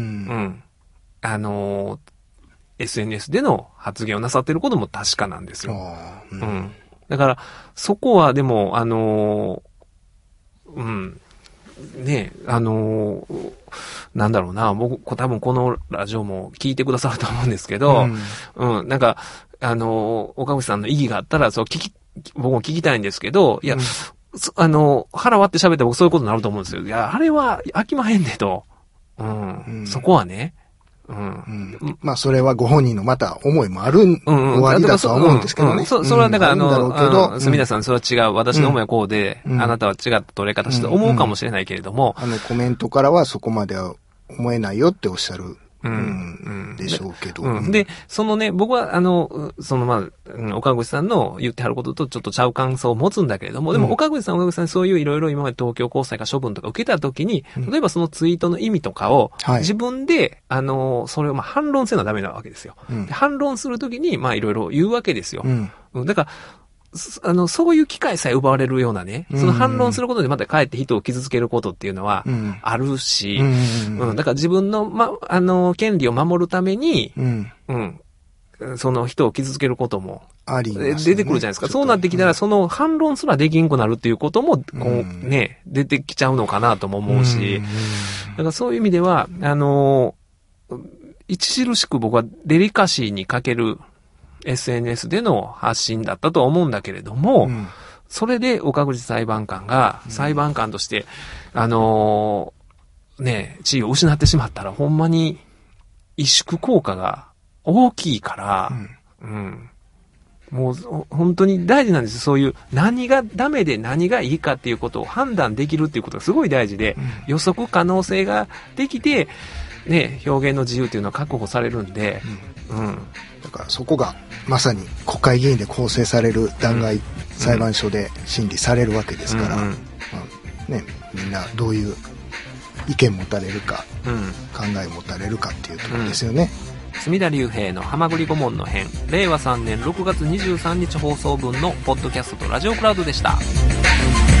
あのーエスエヌエス での発言をなさっていることも確かなんですよ。うんうん、だから、そこはでも、あのー、うん、ね、あのー、なんだろうな、僕、多分このラジオも聞いてくださると思うんですけど、うん、うん、なんか、あのー、岡口さんの意義があったら、そう、聞き、僕も聞きたいんですけど、いや、うん、あのー、腹割って喋って僕そういうことになると思うんですよ。いや、あれは飽きまへんねと。うん、うん、そこはね、うんうん、 まあ、それはご本人のまた思いもある、うんうん、終わりだとは思うんですけどね。うんうん、 そ, それはだから、あの、すみださん、それは違う。私の思いはこうで、うん、あなたは違った取れ方して思うかもしれないけれども、 うんうん。あのコメントからはそこまでは思えないよっておっしゃる。うん、でしょうけど、 うん。で、そのね、僕は、あの、その、まあ、岡口さんの言ってはることとちょっとちゃう感想を持つんだけれども、でも、岡口さん、岡口さん、そういういろいろ今まで東京高裁が処分とか受けたときに、例えばそのツイートの意味とかを、自分で、はい、あの、それをまあ反論せなダメなわけですよ。うん、反論するときに、まあ、いろいろ言うわけですよ。うん、だから、あの、そういう機会さえ奪われるようなね、その反論することでまたかえって人を傷つけることっていうのはあるし、うんうん、だから自分の、ま、あの、権利を守るために、うん、うん、その人を傷つけることも出てくるじゃないですか。そうなってきたら、その反論すらできんくなるっていうことも、こうね、出てきちゃうのかなとも思うし、だからそういう意味では、あの、著しく僕はデリカシーに欠けるエスエヌエス での発信だったとは思うんだけれども、うん、それで岡口裁判官が裁判官として、うん、あのー、ね、地位を失ってしまったらほんまに萎縮効果が大きいから、うん、うん、もう本当に大事なんですよ。そういう何がダメで何がいいかっていうことを判断できるっていうことがすごい大事で、うん、予測可能性ができて、ね、表現の自由っていうのは確保されるんで、うん、うん、 だからそこがまさに国会議員で構成される弾劾裁判所で審理されるわけですから、うんうんまあね、みんなどういう意見持たれるか、うん、考え持たれるかっていうところですよね。 うん、隅田隆平のはまぐり顧問の編、れいわさんねんろくがつにじゅうさんにち放送分のポッドキャストとラジオクラウドでした。